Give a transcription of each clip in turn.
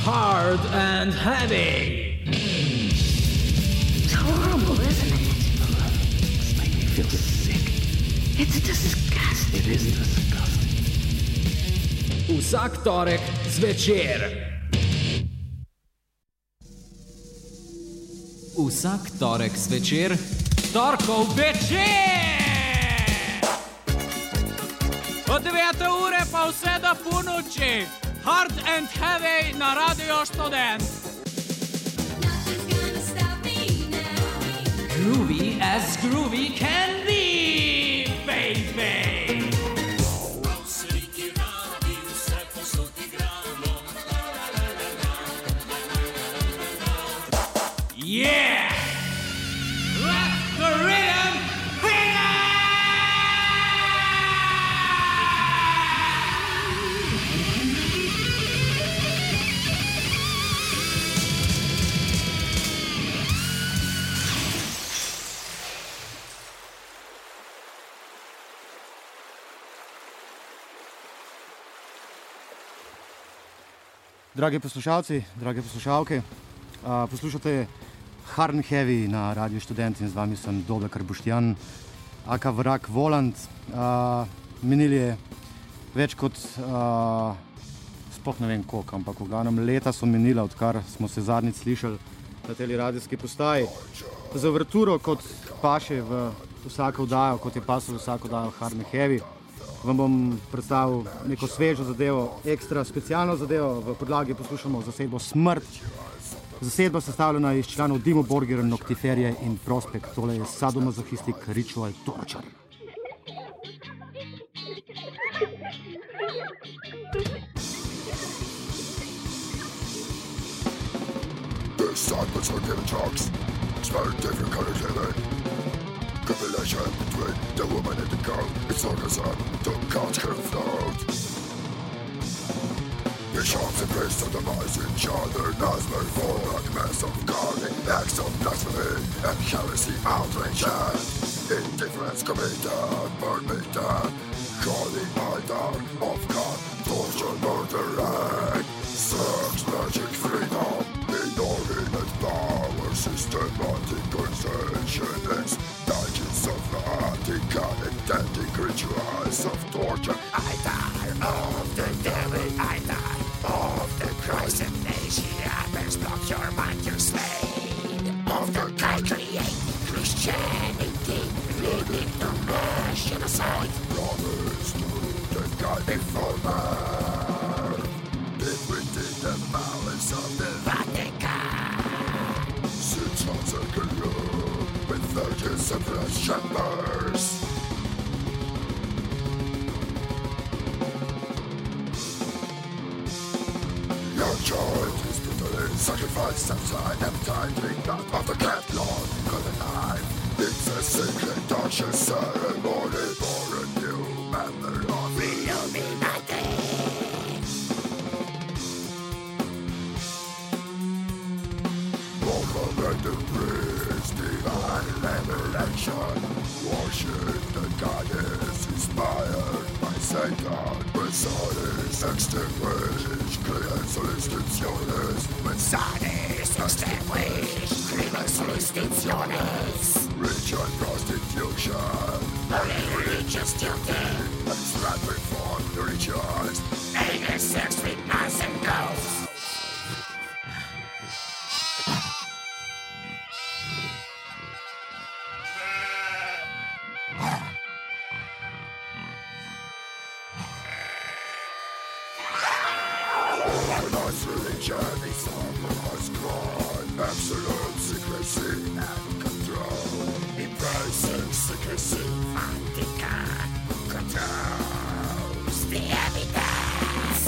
Hard and heavy. It's horrible, isn't it? It's making me feel sick. It's disgusting. It is disgusting. Vsak torek zvečer. Vsak torek zvečer. Torkov večer! Od 9. ure pa vse do polnoči. Hard and heavy na Radio Študent. Groovy as groovy can be, baby. Yeah! Let the rhythm begin! Dragi poslušalci, drage poslušalke, poslušate Hard and Heavy na Radio Študent in z vami sem Dobekar Boštjan, aka Vrak Volant. Minili je več kot, sploh ne vem koliko, ampak v glavnem leta so minila, odkar smo se zadnjič slišali na tej radijski postaji. Za uverturo, kot paše v vsako oddajo, kot je pasal v vsako oddajo Hard and Heavy, vam bom predstavil neko svežo zadevo, ekstra specialno zadevo. V podlagi poslušamo zasedbo Smrt. Zasedba sestavljena iz članov Dimmu Borgir, Noctiferije in Prospekt. Tole je Sadomasochistic Ritual Torture. The silence are given talks. Smell different colors living. Combination between the woman and the girl. It's organism, the gods can float. The shots and praise to demise each other. Nightmare for like mass of guarding. Acts of blasphemy and heresy outrage and indifference committed, burn me dead. Calling my down of God, torture, murdering. Sex, magic, freedom. Inordinate power, systematic organization. Digits of Vatican, identical rituals of torture. I die of the devil, I die of the Christ of nation. Best block your mind, you're slain. Of the God created Christianity, leading to mass genocide. Promise to the God before man. Live within the malice of the Vatican. Sits on the globe with virgins and flesh chambers. Your child is brutally sacrificed outside every time drink blood of the cat lord cut a knife. It's a sacred torture ceremony for a new member of the Illuminati. Welcome to priest, divine revelation. Worship the goddess inspired by Satan. Mensajes extinguished, crean solicitaciones. Mensajes extinguished, crean solicitaciones. Ritual prostitution, religious duty. Abstract reform rituals. Anal sex with nuns and ghosts. Religion is almost gone. Absolute secrecy and control. Embracing secrecy. Vatican controls the evidence.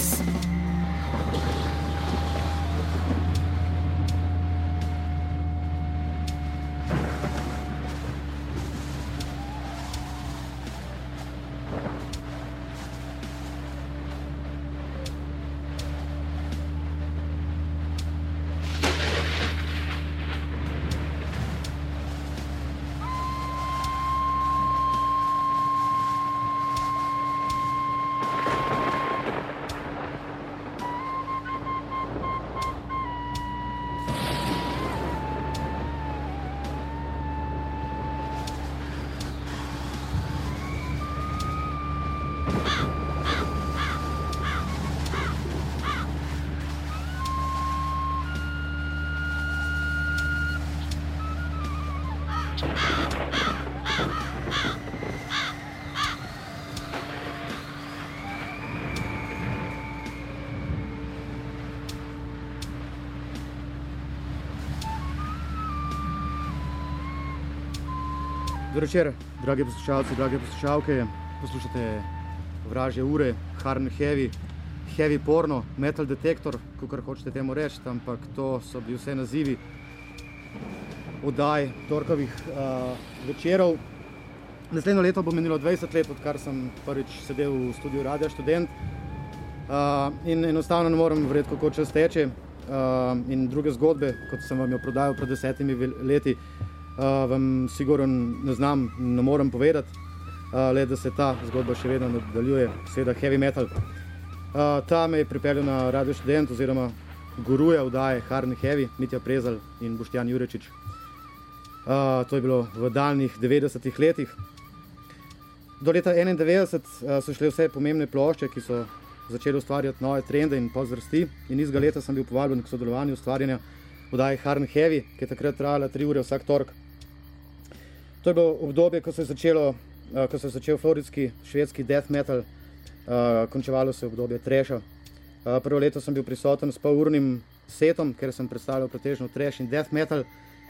Dobro večer, dragi poslušalci, drage poslušalke. Poslušate Vražje ure, hard heavy, heavy porno, metal detektor, kakor hočete temu reči, ampak to so bili vse nazivi oddaj torkovih večerov. Naslednjo leto bo minilo 20 let, odkar sem prvič sedel v studiu Radia Študent in enostavno ne morem verjeti, kako čas teče in druge zgodbe, kot sem vam jo prodajal pred 10 leti, vam sigurno ne znam, ne morem povedati, le da se ta zgodba še vedno nadaljuje, seveda heavy metal. Ta me je pripeljal na Radio Študent oziroma guruje vdaje Hard and Heavy, Mitja Prezelj in Boštjan Jurečič. To je bilo v daljnih 90-ih letih. Do leta 1991 so šle vse pomembne plošče, ki so začeli ustvarjati nove trende in podzvrsti, in izga leta sem bil povabljen k sodelovanju ustvarjanja vdaje Hard and Heavy, ki je takrat trajala 3 ure vsak torek. To je bilo obdobje, ko se je začel floridski, švedski death metal, končevalo se je obdobje trasha. Prvo leto sem bil prisoten s polurnim setom, ker sem predstavljal pretežno trash in death metal.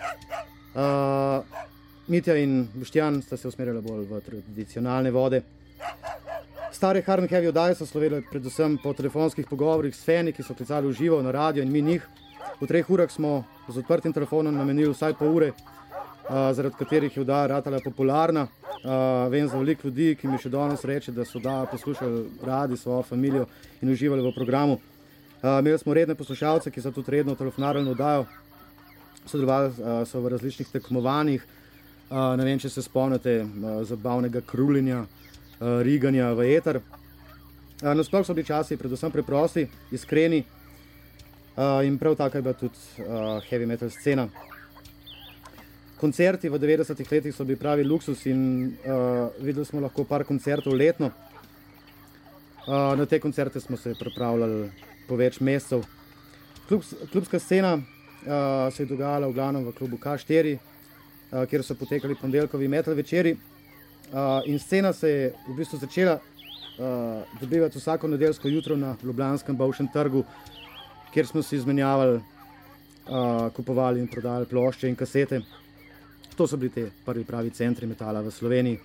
Mitja in Boštjan sta se usmerjala bolj v tradicionalne vode. Stare Hard and Heavy oddaje so slovele predvsem po telefonskih pogovorih s fani, ki so klicali v živo na radio in mi njih. V 3 urah smo z odprtim telefonom namenili vsaj pol ure, zaradi katerih je oddaja ratala popularna. Vem za veliko ljudi, ki mi še danes reče, da so oddajo poslušali radi svojo familijo in uživali v programu. Imeli smo redne poslušalce, ki so tudi redno telefonarali na oddajo, sodelovali so v različnih tekmovanjih. Ne vem, če se spomnite zabavnega kruljenja, riganja v eter. Nasploh so bili časi predvsem preprosti, iskreni in prav taka je bila tudi heavy metal scena. Koncerti v 90-ih letih so bili pravi luksus in videli smo lahko par koncertov letno. Na te koncerte smo se pripravljali po več mesecev. Klubska scena se je dogajala v glavnem v klubu K4, kjer so potekali ponedeljkovi metal večeri. In scena se je v bistvu začela dobivati vsako nedeljsko jutro na ljubljanskem Bavšem trgu, kjer smo si izmenjavali, kupovali in prodajali plošče in kasete. To so bili te prvi pravi centri metala v Sloveniji.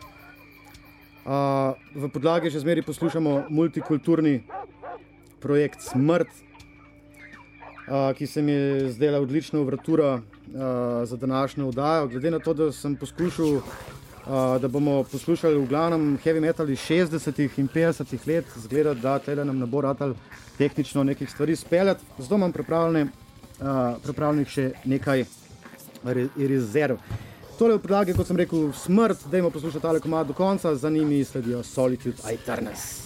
V podlagi že zmeri poslušamo multikulturni projekt Smrt, ki se mi je zdela odlična uvertura za današnjo oddajo. Glede na to, da sem poskušal, da bomo poslušali v glavnem heavy metal iz 60-ih in 50-ih let, zgleda, da tele nam ne bo ratal tehnično nekih stvari speljati. Zato imam pripravljenih še nekaj rezerv. Tole v podlagi, kot sem rekel, Smrt, dajmo poslušati tale komad do konca, za njimi sledijo Solitude Aeternus.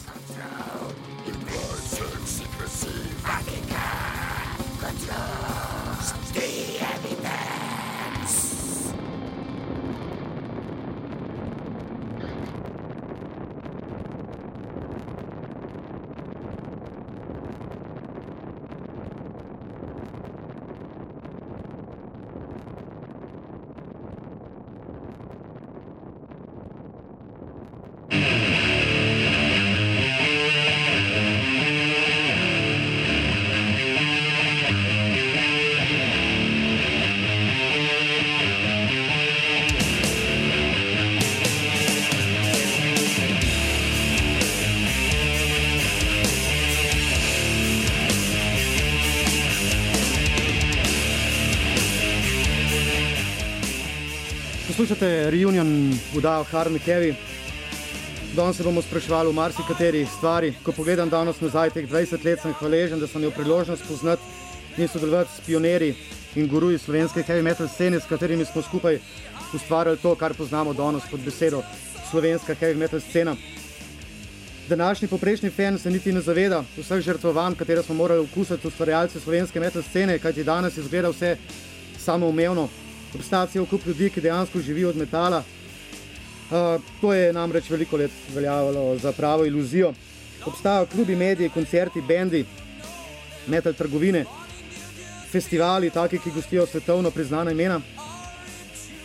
Poslušate Reunion vdajo Hard and Heavy. Danes se bomo spraševali o marsikateri stvari. Ko pogledam danes nazaj teh 20 let, sem hvaležen, da sem imel priložnost poznati in sodelovati s pionirji in guruji slovenske heavy metal scene, s katerimi smo skupaj ustvarjali to, kar poznamo danes pod besedo slovenska heavy metal scena. Današnji poprečni fan se niti ne zaveda vseh žrtvovanj, katere smo morali okusiti ustvarjalci slovenske metal scene, kajti danes izgleda vse samoumevno. Obstaja cel kup ljudi, ki dejansko živijo od metala. To je namreč veliko let veljavalo za pravo iluzijo. Obstajajo klubi, mediji, koncerti, bendi, metal trgovine, festivali, taki, ki gostijo svetovno priznana imena.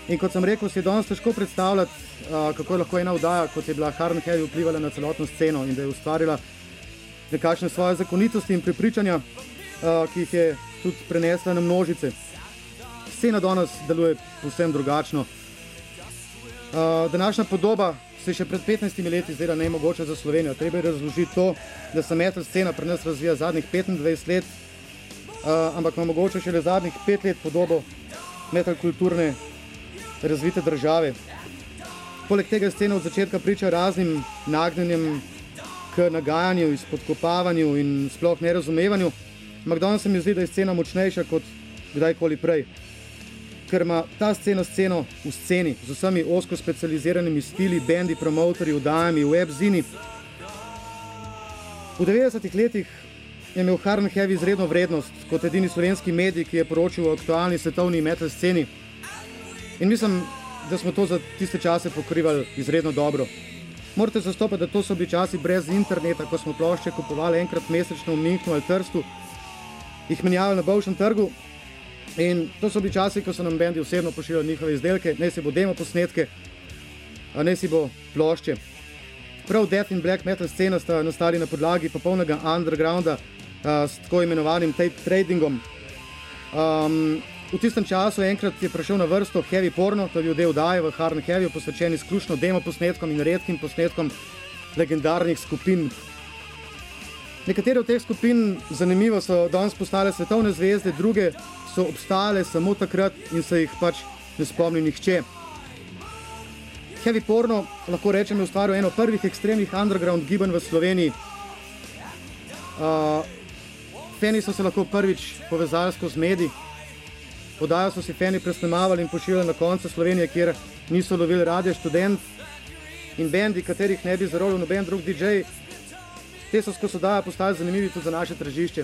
In kot sem rekel, si je danes težko predstavljati, kako je lahko ena oddaja, kot je bila Hard and Heavy, vplivala na celotno sceno in da je ustvarila nekakšne svoje zakonitosti in prepričanja, ki jih je tudi prenesla na množice. Scena danes deluje povsem drugačno. Današnja podoba se je še pred 15 leti zdela nemogoča za Slovenijo. Treba je razložiti to, da se metal scena pri nas razvija zadnjih 25 let, ampak ima mogoče šele zadnjih 5 let podobo metal kulturne razvite države. Poleg tega je scena od začetka priča raznim nagnjenjem k nagajanju, izpodkopavanju in sploh nerazumevanju, ampak danes se mi zdi, da je scena močnejša kot kdajkoli prej. Ker ima ta sceno v sceni z vsemi ozko specializiranimi stili, bendi, promotorji, oddajami, webzini. V 90-ih letih je imel Hard and Heavy izredno vrednost kot edini slovenski medij, ki je poročil o aktualni svetovni metal sceni. In mislim, da smo to za tiste čase pokrivali izredno dobro. Morate zastopati, da to so bili časi brez interneta, ko smo plošče kupovali enkrat mesečno v Münchnu ali Trstu, jih menjavali na Bolšjem trgu. In to so bili časi, ko so nam bendi osebno pošiljali njihove izdelke, ne si bo demo posnetke, ne si bo plošče. Prav death in black metal scena sta nastali na podlagi popolnega undergrounda s tako imenovanim tape tradingom. V tistem času enkrat je prišel na vrsto heavy porno, to je bil del oddaje v Hard and Heavy, posvečen izključno demo posnetkom in redkim posnetkom legendarnih skupin. Nekatere od teh skupin, zanimivo, so danes postale svetovne zvezde, druge so obstajale samo takrat in se jih pač ne spomni nihče. Heavy porno, lahko rečem, je ustvaril eno prvih ekstremnih underground gibanj v Sloveniji. Fani so se lahko prvič povezali skozi medij. Oddajo so si fani presnemavali in pošiljali na koncu Slovenije, kjer niso lovili Radio Študent, in bendi, katerih ne bi zarolil noben drug DJ, te so skozi oddajo postali zanimivi tudi za naše tržišče.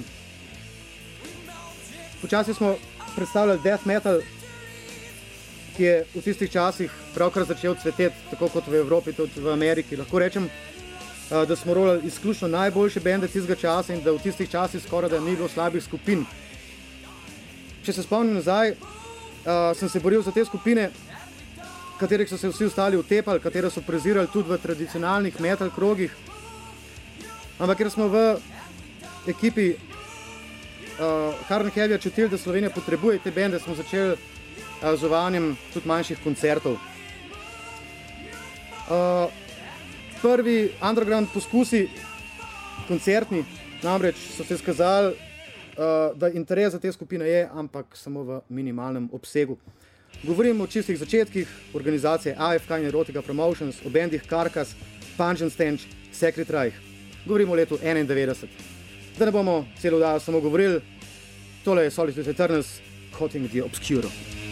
Počasi smo predstavljali death metal, ki je v tistih časih pravkar začel cveteti, tako kot v Evropi, tudi v Ameriki. Lahko rečem, da smo rolali izključno najboljše bende tistega časa in da v tistih časih skoraj da ni bilo slabih skupin. Če se spomnim nazaj, sem se boril za te skupine, katerih so se vsi ostali utepali, katere so prezirali tudi v tradicionalnih metal krogih. Ampak ker smo v ekipi Hard and Heavy čutili, da Slovenija potrebuje te bende, smo začeli z uvajanjem tudi manjših koncertov. Prvi underground poskusi koncertni namreč so se skazali, da interes za te skupine je, ampak samo v minimalnem obsegu. Govorim o čistih začetkih organizacije AFK in Erotica Promotions, o bendih Carcass, Pungent Stench, Sacred Reich. Govorim o letu 91. Da ne bomo celo oddajo samo govorili, tole je Solitude Eternals, Cutting the Obscuro.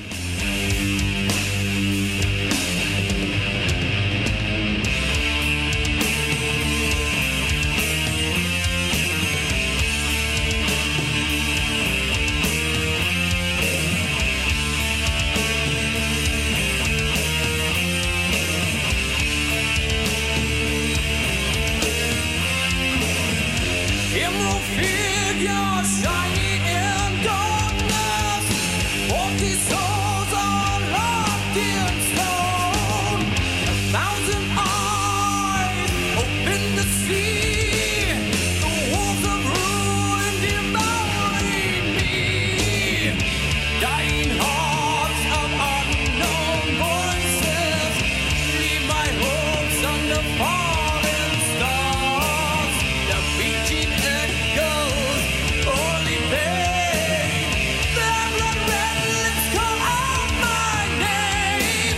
Shining in darkness, walking souls are locked in stone. 1,000 eyes open to see the wolves of ruin devouring me. Dying hearts of unknown voices leave my hopes under falling stars. The beating echoes only pain. Their blood red lips call out my name.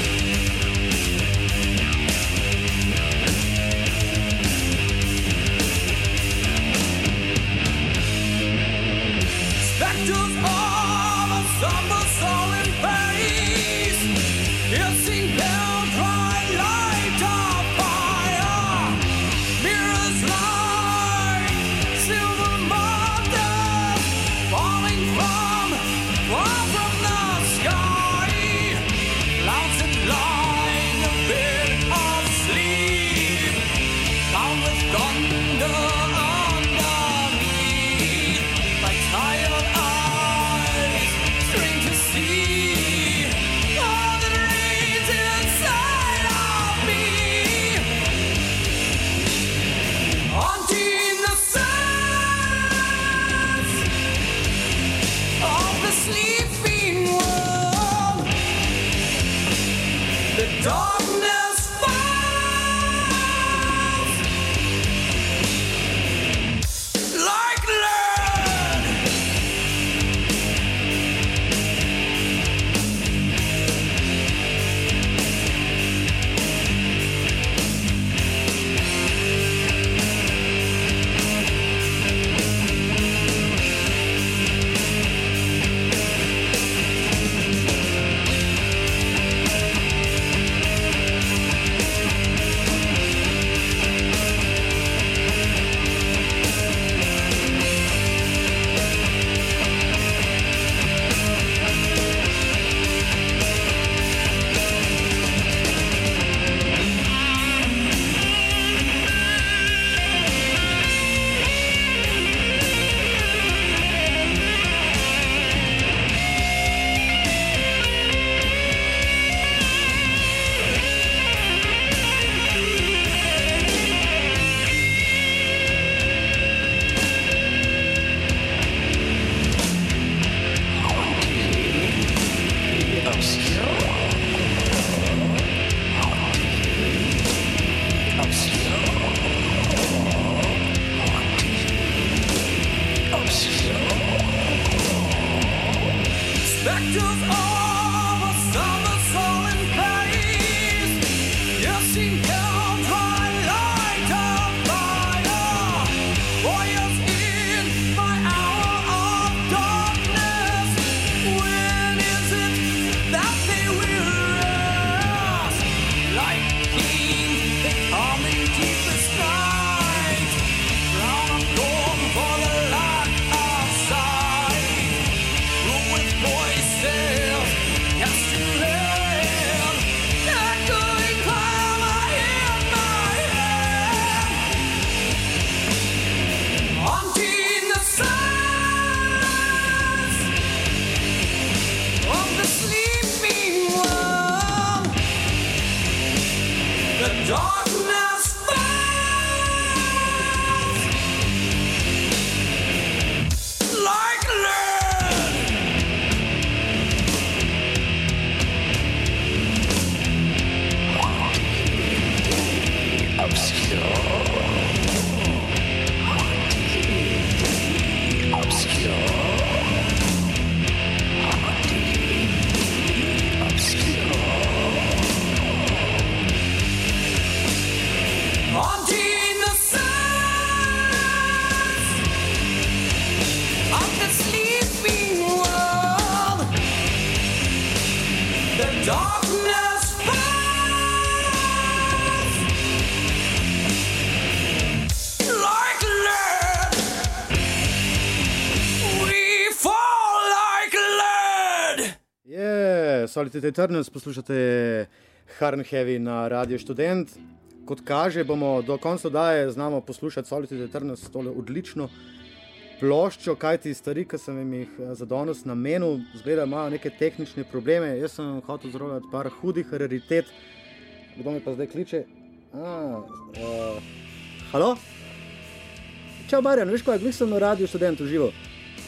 Specters of a somber soul in face, piercing bell dry light of fire. Mirrors like silver mothers falling from far from the sky. Clouds that line a bed of sleep, bound with thunder underneath, like tired eyes darkness falls like lead. Specters of a summer sullen place. You seem held high light of fire. Warriors in my hour of darkness. When is it that they will rest? Like kings, they come in deepest night. Crown of gold for the lack of sight. With voices, yes to land, echoing clamor in my head, haunting the silence of the sleeping world. The darkness falls like lead. Haunting the silence of the sleeping world. The darkness falls like lead. We fall like lead. Solitude Eternals, poslušate Hard and Heavy na Radio Študent. Kot kaže, bomo do konca oddaje znamo poslušati Solitude Eternals, tole odlično ploščo, kajti stvari, ki sem jih za danes namenil, zgleda, imajo neke tehnične probleme. Jaz sem hotel zrovati par hudih raritet. Kdo me pa zdaj kliče? Halo? Čau, Marjan, veš kaj, glih sem na Radio Študent v živo.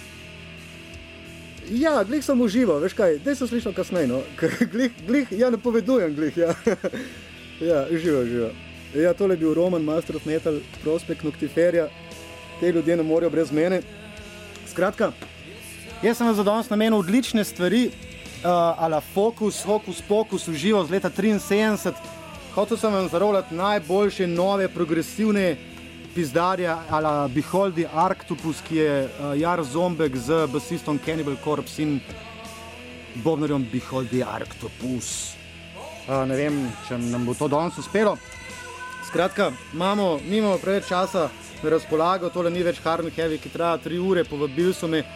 Ja, glih sem v živo, veš kaj, daj sem slišal kasneje, no. Glih, ja, napovedujem glih, ja. Ja, živo. Ja, tole je bil Roman, Master of Metal, Prospekt Noctiferia. Te ljudje ne morejo brez mene. Skratka, jaz sem za danes namenil odlične stvari, ala Focus Pocus v živo z leta 73. Hotel sem vam zarovljati najboljše nove progresivne pizdarja ala Behold the Arctopus, ki je Jar Zombek z basistom Cannibal Corpse in bobnarjem Behold the Arctopus. Ne vem, če nam bo to danes uspelo. Skratka, nimamo preveč časa na razpolago, tole ni več Hard and Heavy, ki traja 3 ure, povabili so me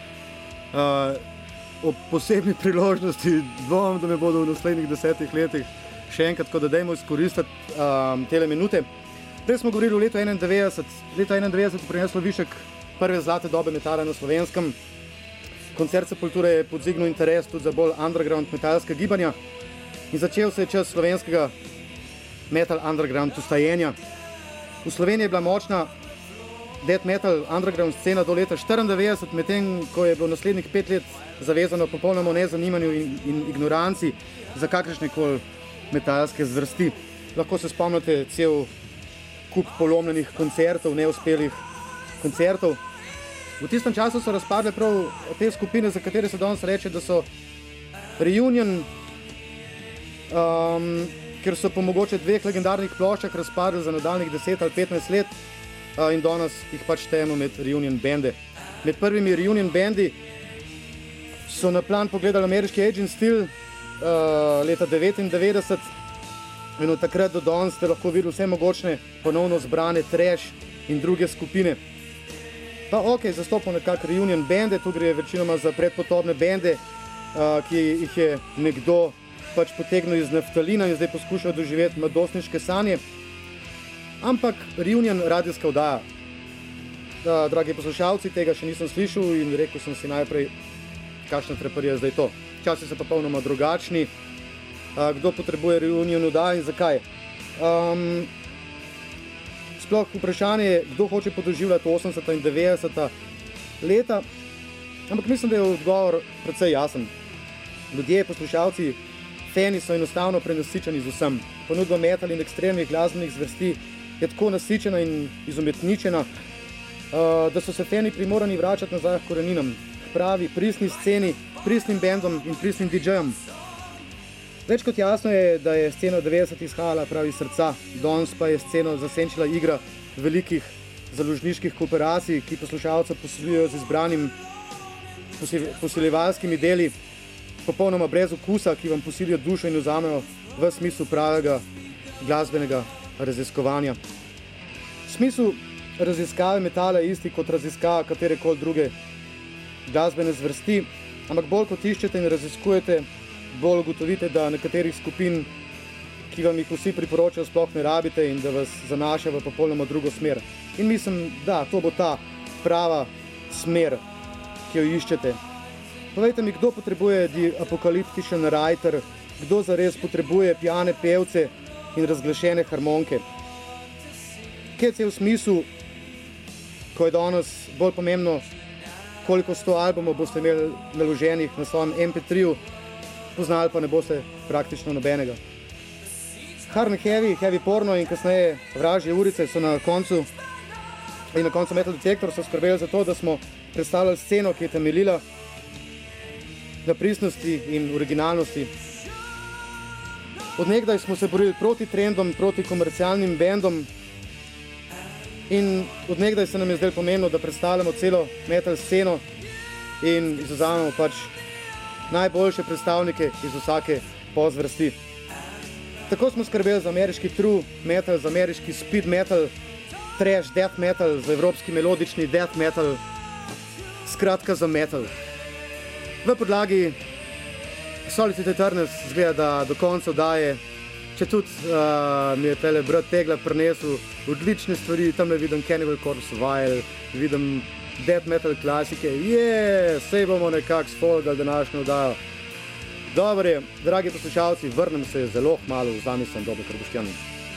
ob posebni priložnosti, dvomim, da me bodo v naslednjih 10 letih še enkrat, tako da dajmo izkoristiti tele minute. Prej smo govorili o letu 91. Leto 91 je prineslo višek prve zlate dobe metala na Slovenskem. Koncert Sepulture je podzignil interes tudi za bolj underground metalska gibanja in začel se je čas slovenskega metal underground ustajenja. V Sloveniji je bila močna death metal underground scena do leta 94, medtem ko je bilo naslednjih 5 let zavezano popolnoma nezanimanju in ignoranci za kakršnekoli metalske zvrsti. Lahko se spomnite cel kup polomljenih koncertov, neuspelih koncertov. V tistem času so razpadle prav te skupine, za katere se danes reče, da so reunion, ker so po mogoče 2 legendarnih ploščah razpadli za nadaljnjih 10 ali 15 let in danes jih pač štejemo med reunion bende. Med prvimi reunion bendi so na plan pogledali ameriški Agent Steel leta 1999 in od takrat do danes ste lahko videli vse mogočne ponovno zbrane trash in druge skupine. Pa zastopamo nekako reunion bende, tu gre večinoma za predpotopne bende, ki jih je nekdo pač potegnil iz naftalina in zdaj poskušal doživeti mladostniške sanje. Ampak reunion radijska oddaja. Dragi poslušalci, tega še nisem slišal in rekel sem si najprej, kakšna treparija zdaj to. Časi so popolnoma drugačni. Kdo potrebuje reunion oddaja in zakaj? Sploh vprašanje je, kdo hoče podoživljati 80. in 90. leta, ampak mislim, da je odgovor precej jasen. Ljudje, poslušalci, fani so enostavno prenasičeni z vsem. Ponudba metal in ekstremnih glasbenih zvrsti je tako nasičena in izumetničena, da so se fani primorani vračati nazaj k koreninam, pravi pristni sceni, pristnim bendom in pristnim DJ-jem. Več kot jasno je, da je scena 90 izhajala pravi srca, danes pa je sceno zasenčila igra velikih založniških kooperacij, ki poslušalca posiljujejo z izbranim posiljevalskimi deli, popolnoma brez okusa, ki vam posilijo dušo in vzamejo v smislu pravega glasbenega raziskovanja. Smisel raziskave metala je isti kot raziskava katerekoli druge glasbene zvrsti, ampak bolj kot iščete in raziskujete, bolj ugotovite, da nekaterih skupin, ki vam jih vsi priporočajo, sploh ne rabite in da vas zanaša v popolnoma drugo smer. In mislim, da to bo ta prava smer, ki jo iščete. Povejte mi, kdo potrebuje The Apocalyptician Writer, kdo zares potrebuje pijane pevce in razglašene harmonike. Kec je v smislu, ko je danes bolj pomembno, koliko 100 albumov boste imeli naloženih na svojem MP3-ju, poznali pa ne boste praktično nobenega. Hard Heavy, Heavy Porno in kasneje Vražje urice so na koncu Metal Detector so skrbeli za to, da smo predstavljali sceno, ki je temeljila na pristnosti in originalnosti. Od nekdaj smo se borili proti trendom, proti komercialnim bendom in od nekdaj se nam je zdaj pomembno, da predstavljamo celo metal sceno in izvzamemo pač najboljše predstavnike iz vsake pozvrsti. Tako smo skrbeli za ameriški true metal, za ameriški speed metal, trash death metal, za evropski melodični death metal, skratka za metal. V podlagi Solitude Eternus zgleda, da do konca daje, če tudi mi je tele brat Tegla prinesel odlične stvari, tam ne vidim Cannibal Corpse Vile, vidim death metal klasike, sej bomo nekako sfolgali današnjo oddajo. Dobro je, dragi poslušalci, vrnem se zelo kmalu, z vami sem Dobe Karboštjan.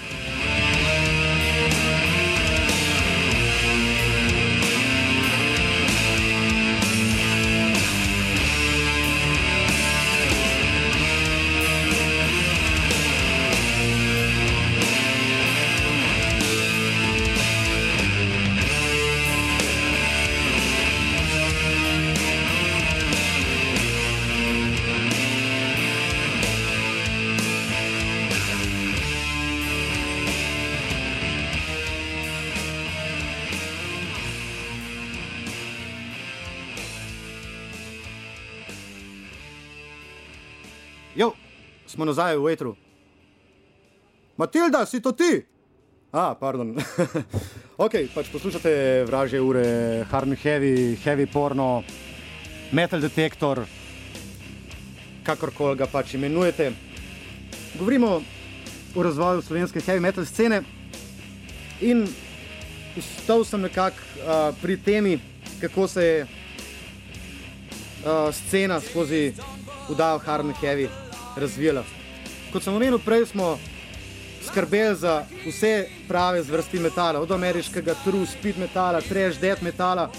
Jo, smo nazaj v etru. Matilda, si to ti? Pardon. Pač poslušate Vražje ure, Hard Heavy, Heavy Porno, Metal Detector, kakorkoli ga pač imenujete. Govorimo o razvoju slovenske heavy metal scene in ostal sem nekako pri temi, kako se je scena skozi oddajo Hard Heavy razvijala. Kot sem omenil prej, smo skrbeli za vse prave zvrsti metala, od ameriškega true speed metala, trash death metala.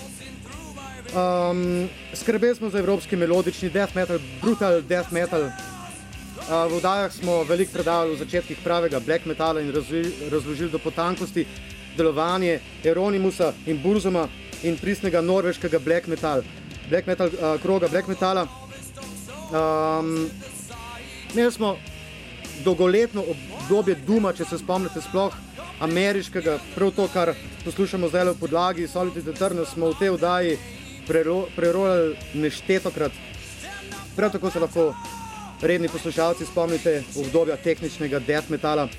Skrbeli smo za evropski melodični death metal, brutal death metal. V oddajah smo veliko predavali v začetkih pravega black metala in razložili do potankosti delovanje Euronymousa in Burzuma in pristnega norveškega black metal kroga black metala. Imeli smo dolgoletno obdobje Duma, če se spomnite sploh ameriškega, prav to, kar poslušamo zdaj v podlagi Solid Eternal, smo v tej oddaji prerolali neštetokrat. Prav tako se lahko redni poslušalci spomnite obdobja tehničnega death metala.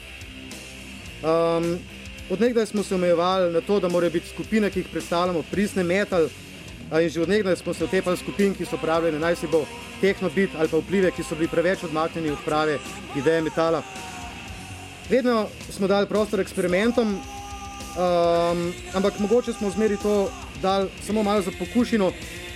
Od nekdaj smo se omejevali na to, da morajo biti skupine, ki jih predstavljamo, pristne metal, in že od nekdaj smo se otepali skupin, ki so pravljene, naj si bo techno-beat ali pa vplive, ki so bili preveč odmaknjeni od prave ideje metala. Vedno smo dali prostor eksperimentom, ampak mogoče smo zmeri to dali samo malo za pokušino,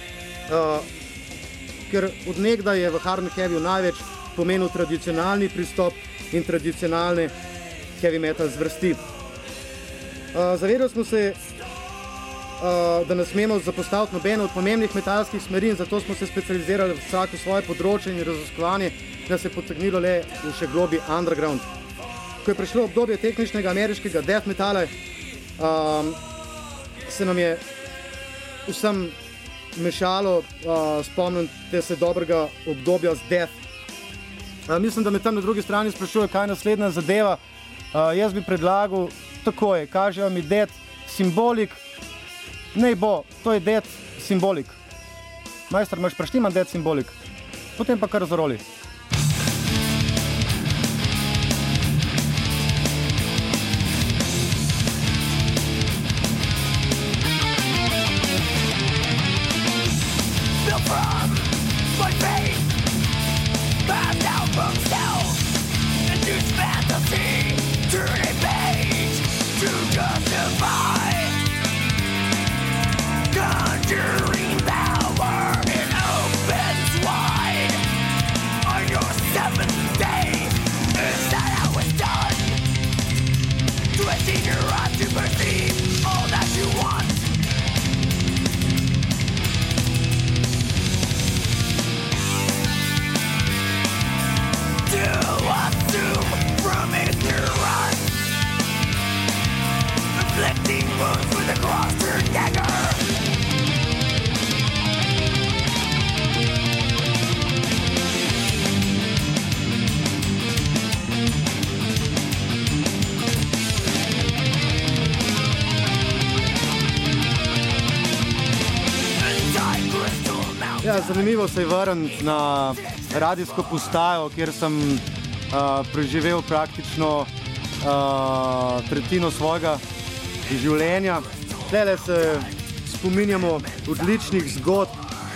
ker od nekdaj je v hard heavyju največ pomenil tradicionalni pristop in tradicionalne heavy metal zvrsti. Zavedali smo se, da ne smemo zapostaviti nobene od pomembnih metalskih smeri in zato smo se specializirali vsako svoje področje in raziskovanje, da se je potegnilo le v še globi underground. Ko je prišlo obdobje tehničnega ameriškega death metala, se nam je vsem mešalo, spomnite se dobrega obdobja z death. Mislim, da me tam na drugi strani sprašuje, kaj je naslednja zadeva. Jaz bi predlagal takoj, kažejo mi death simbolik, nej bo, to je death simbolik. Majster, imaš preštiman death simbolik, potem pa kar zaroli. Ja, zanimivo se je vrniti na radijsko postajo, kjer sem preživel praktično tretjino svojega življenja. Tele se spominjamo odličnih zgodb.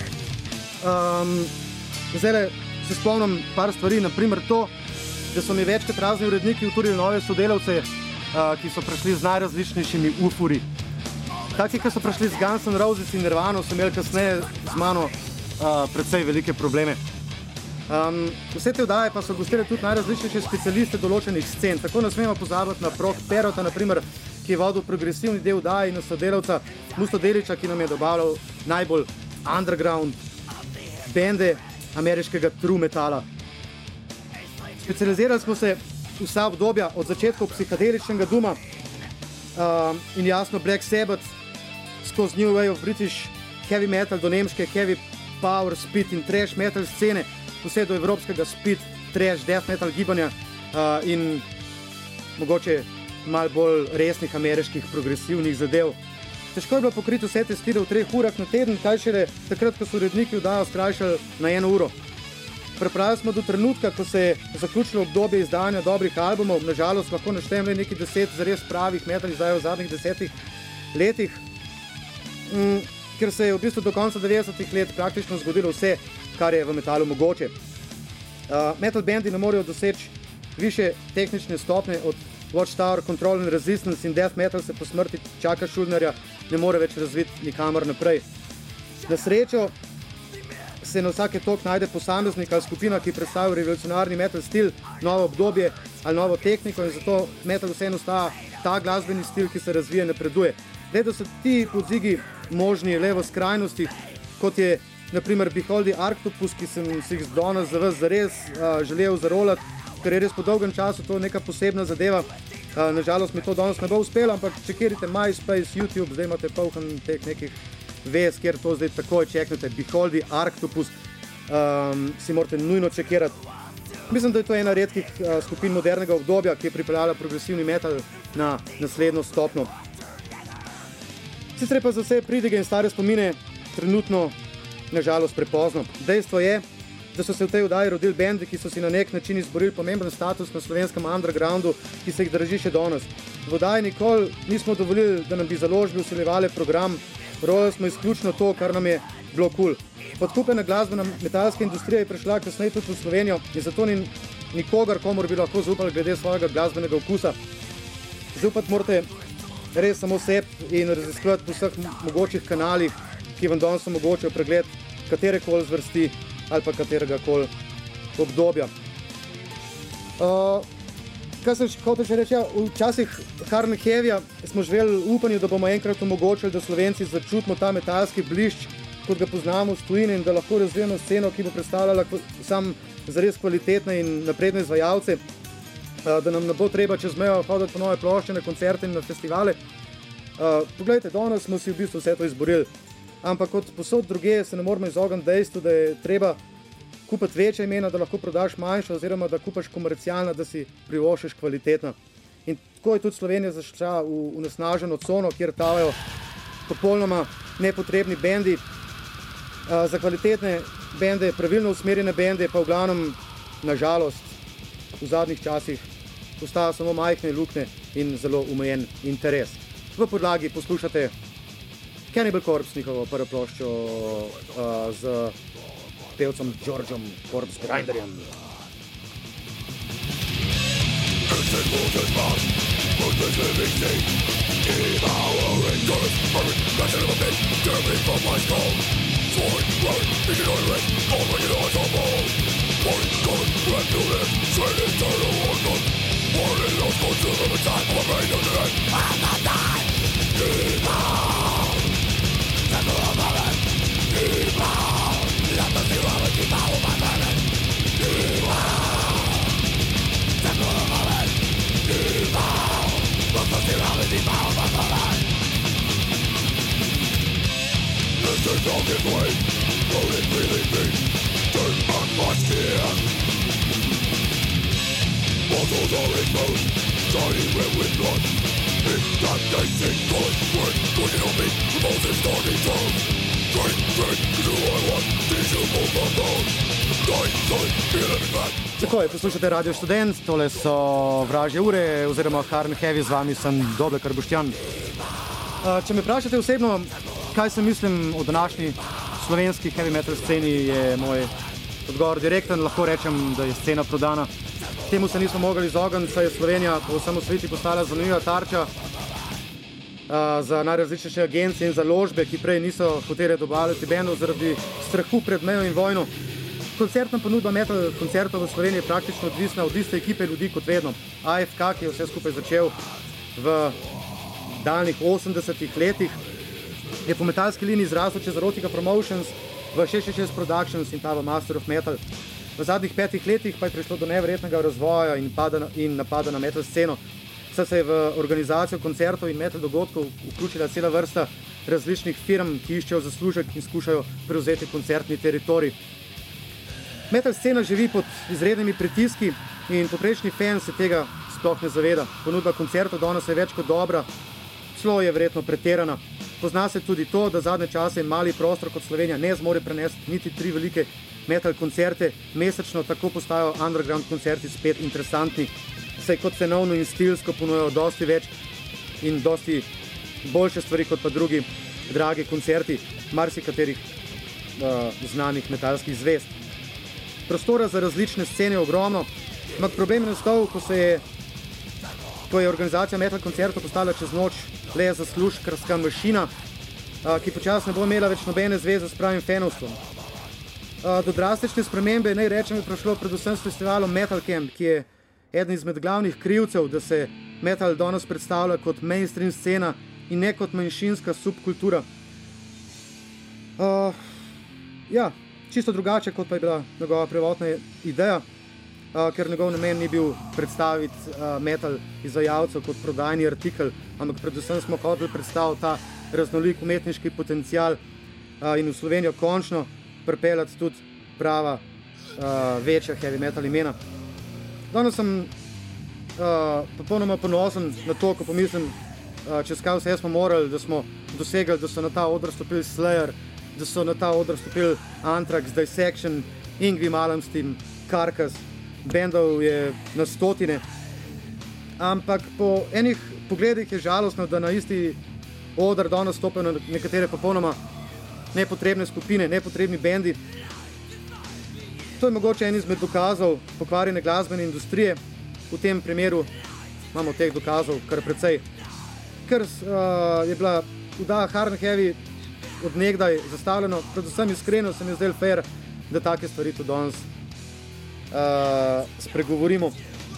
Zdaj se spomnim par stvari, naprimer to, da so mi večkrat razni uredniki uturili nove sodelavce, ki so prišli z najrazličnejšimi ufuri. Taki, ki so prišli z Guns N' Roses in Nirvano, so imeli kasneje z mano predvsej velike probleme. Vse te oddaje pa so gostile tudi najrazličnejše specialiste določenih scen. Tako ne smemo pozabiti na Prok Perota, naprimer, ki je vodil progresivni del oddaje, in na sodelavca Musto Deliča, ki nam je dobavljal najbolj underground bende ameriškega true metala. Specializirali smo se vsa obdobja od začetkov psihadeličnega Duma in jasno Black Sabbath skozi New Wave of British heavy metal do nemške heavy power, speed in trash metal scene, vse do evropskega speed, trash, death metal gibanja in mogoče malo bolj resnih ameriških progresivnih zadev. Težko je bilo pokriti vse te stile v 3 urah na teden, kaj šele takrat, ko so uredniki oddajo skrajšali na 1 uro. Pripravili smo do trenutka, ko se je zaključilo obdobje izdajanja dobrih albumov, nažalost lahko naštejem le nekaj 10 zares pravih metal izdajev v zadnjih 10 letih, ker se je v bistvu do konca 90-ih let praktično zgodilo vse, kar je v metalu mogoče. Metal bendi ne morejo doseči više tehnične stopnje od Watchtower, Control and Resistance in Death Metal se po smrti Chucka Schuldinera ne more več razviti nikamor naprej. Na srečo se na vsake tok najde posameznik ali skupina, ki predstavlja revolucionarni metal stil, novo obdobje ali novo tehniko in zato metal vseeno ostaja ta glasbeni stil, ki se razvija in napreduje. Da so ti podzigi možni le v skrajnosti, kot je naprimer Behold the Arctopus, ki sem si jih danes za vas zares želel zarolati, ker je res po dolgem času to neka posebna zadeva. Nažalost mi to danes ne bo uspelo, ampak čekirite MySpace, YouTube, zdaj imate poln teh nekih vez, kjer to zdaj takoj čeknete. Behold the Arctopus, si morate nujno čekirati. Mislim, da je to ena redkih skupin modernega obdobja, ki je pripeljala progresivni metal na naslednjo stopnjo. Sicer pa za vse pridige in stare spomine trenutno nažalost prepozno. Dejstvo je, da so se v tej oddaji rodili bendi, ki so si na nek način izborili pomemben status na slovenskem undergroundu, ki se jih drži še danes. V oddaji nikoli nismo dovolili, da nam bi založbe vsiljevale program, rolali smo izključno to, kar nam je bilo kul. Podkupljena glasbena metalska industrija je prišla kasneje tudi v Slovenijo in zato ni nikogar, komor bi lahko zaupali glede svojega glasbenega okusa. Zaupati morate res samo sebi in raziskovati po vseh mogočih kanalih, ki vam danes omogočajo pregled katerekoli zvrsti ali pa kateregakoli obdobja. Kaj sem hotel še reči? V časih Hard Heavyja smo živeli v upanju, da bomo enkrat omogočili, da Slovenci začutimo ta metalski blišč, kot ga poznamo v tujini in da lahko razvijemo sceno, ki bo predstavljala sam zares kvalitetne in napredne izvajalce, da nam ne bo treba čez mejo hoditi po nove plošče na koncerte in na festivale. Poglejte, danes smo si v bistvu vse to izborili, ampak kot posod druge se ne moramo izogniti dejstvu, da je treba kupiti večja imena, da lahko prodaš manjša oziroma da kupaš komercialna, da si privoščiš kvalitetna. In tako je tudi Slovenija zašla v nasnaženo cono, kjer tavajo popolnoma nepotrebni bendi. Za kvalitetne bende, pravilno usmerjene bende pa v glavnem, nažalost, v zadnjih časih ostaja samo majhne luknje in zelo omejen interes. V podlagi poslušate Cannibal Corpse, njihovo prvo ploščo z pevcem Georgeom Corpse Grinderjem. Takoj, poslušate Radio Študent, tole so Vražje ure oziroma Hard Heavy, z vami sem Dobekar Boštjan. Če me vprašate osebno, kaj sem mislim o današnji slovenski heavy metal sceni, je moj odgovor direkten. Lahko rečem, da je scena prodana. Temu se nismo mogli izogniti, saj je Slovenija po osamosvojitvi postala zanimiva tarča za najrazličnejše agencije in založbe, ki prej niso hotele dobavljati bendov zaradi strahu pred mejo in vojno. Koncertna ponudba metal koncertov v Sloveniji je praktično odvisna od iste ekipe ljudi kot vedno. AFK, ki je vse skupaj začel v daljnih 80-ih letih, je po metalski liniji zrasel čez Erotica Promotions v 666 Productions in ta v Master of Metal. V zadnjih 5 letih pa je prišlo do neverjetnega razvoja in napada na metal sceno, saj se je v organizacijo koncertov in metal dogodkov vključila cela vrsta različnih firm, ki iščejo zaslužek in skušajo prevzeti koncertni teritorij. Metal scena živi pod izrednimi pritiski in poprečni fan se tega sploh ne zaveda. Ponudba koncertov danes je več kot dobra, celo je verjetno pretirana. Pozna se tudi to, da zadnje čase mali prostor kot Slovenija ne zmore prenesti niti 3 velike metal koncerte mesečno, tako postajajo underground koncerti spet interesantni, saj kot cenovno in stilsko ponujajo dosti več in dosti boljše stvari kot pa drugi dragi koncerti marsikaterih znanih metalskih zvezd. Prostora za različne scene je ogromno, ampak problem je nastal, ko je organizacija metal koncertov postala čez noč le zaslužkarska mašina, ki počasno ne bo imela več nobene zveze s pravim fanovstvom. Do drastične spremembe, naj rečem, je prišlo predvsem s festivalom Metal Camp, ki je eden izmed glavnih krivcev, da se metal danes predstavlja kot mainstream scena in ne kot manjšinska subkultura. Ja, čisto drugače, kot pa je bila njegova prvotna ideja, ker njegov namen ni bil predstaviti metal izvajalcev kot prodajni artikel, ampak predvsem smo hoteli predstaviti ta raznolik umetniški potencial in v Slovenijo končno pripeljati tudi prava večja heavy metal imena. Danes sem popolnoma ponosen na to, ko pomislim, čez kaj vse smo morali, da smo dosegli, da so na ta odr stopili Slayer, da so na ta odr stopili Anthrax, Dissection, Yngwie Malmsteen, Carcass, bendov je na stotine. Ampak po enih pogledih je žalostno, da na isti odr danes stopajo nekatere popolnoma nepotrebne skupine, nepotrebni bendi. To je mogoče en izmed dokazov pokvarjene glasbene industrije. V tem primeru imamo teh dokazov kar precej. Ker je bila vdaja Hard and Heavy od nekdaj zastavljeno, predvsem iskreno se mi je zdelo fair, da take stvari tudi danes spregovorimo.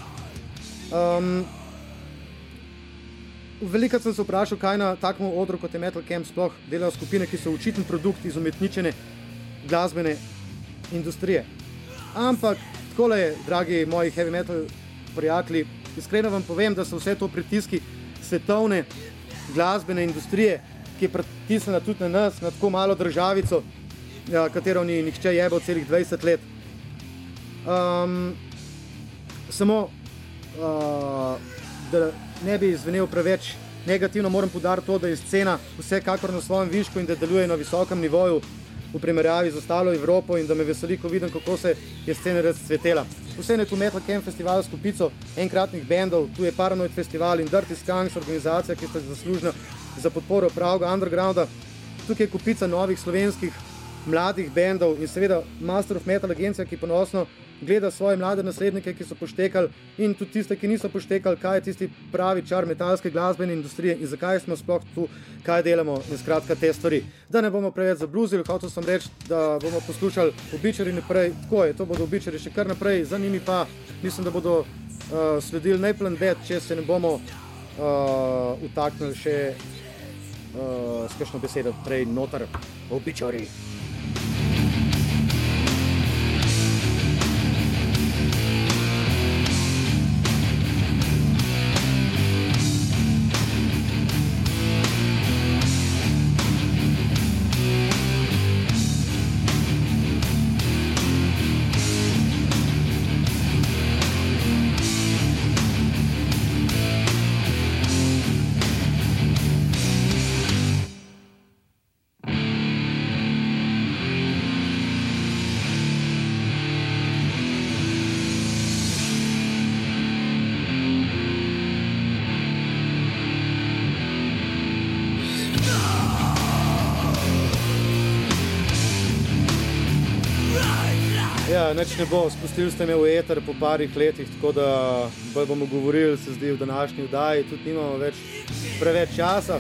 Velikokrat sem se vprašal, kaj na takem odru kot je Metal Camp sploh delajo skupine, ki so očiten produkt iz umetničene glasbene industrije. Ampak takole je, dragi moji heavy metal prijatelji, iskreno vam povem, da so vse to pritiski svetovne glasbene industrije, ki je pritisnila tudi na nas, na tako malo državico, katero ni nihče jebal celih 20 let. Samo, da ne bi izvenel preveč negativno, moram poudariti to, da je scena vsekakor na svojem višku in da deluje na visokem nivoju v primerjavi z ostalo Evropo in da me veseli, ko vidim, kako se je scena razcvetela. Vseeno je tu Metal Camp festival s kupico enkratnih bendov, tu je Paranoid festival in Dirty Skunks, organizacija, ki sta zaslužna za podporo pravega undergrounda. Tukaj je kupica novih slovenskih mladih bendov in seveda Master of Metal agencija, ki ponosno gleda svoje mlade naslednike, ki so poštekali in tudi tiste, ki niso poštekali, kaj je tisti pravi čar metalske glasbene industrije in zakaj smo sploh tu, kaj delamo in skratka te stvari. Da ne bomo preveč zabluzili, hotel sem reči, da bomo poslušali Obituary naprej, tako je, to bodo Obituary še kar naprej, za njimi pa mislim, da bodo sledili Napalm Death, če se ne bomo utaknili še s kakšno besedo prej noter. Obituary. Ja, nič ne bo, spustili ste me v eter po parih letih, tako da bolj bomo govorili, se zdi, v današnji vdaji, tudi nimamo več preveč časa.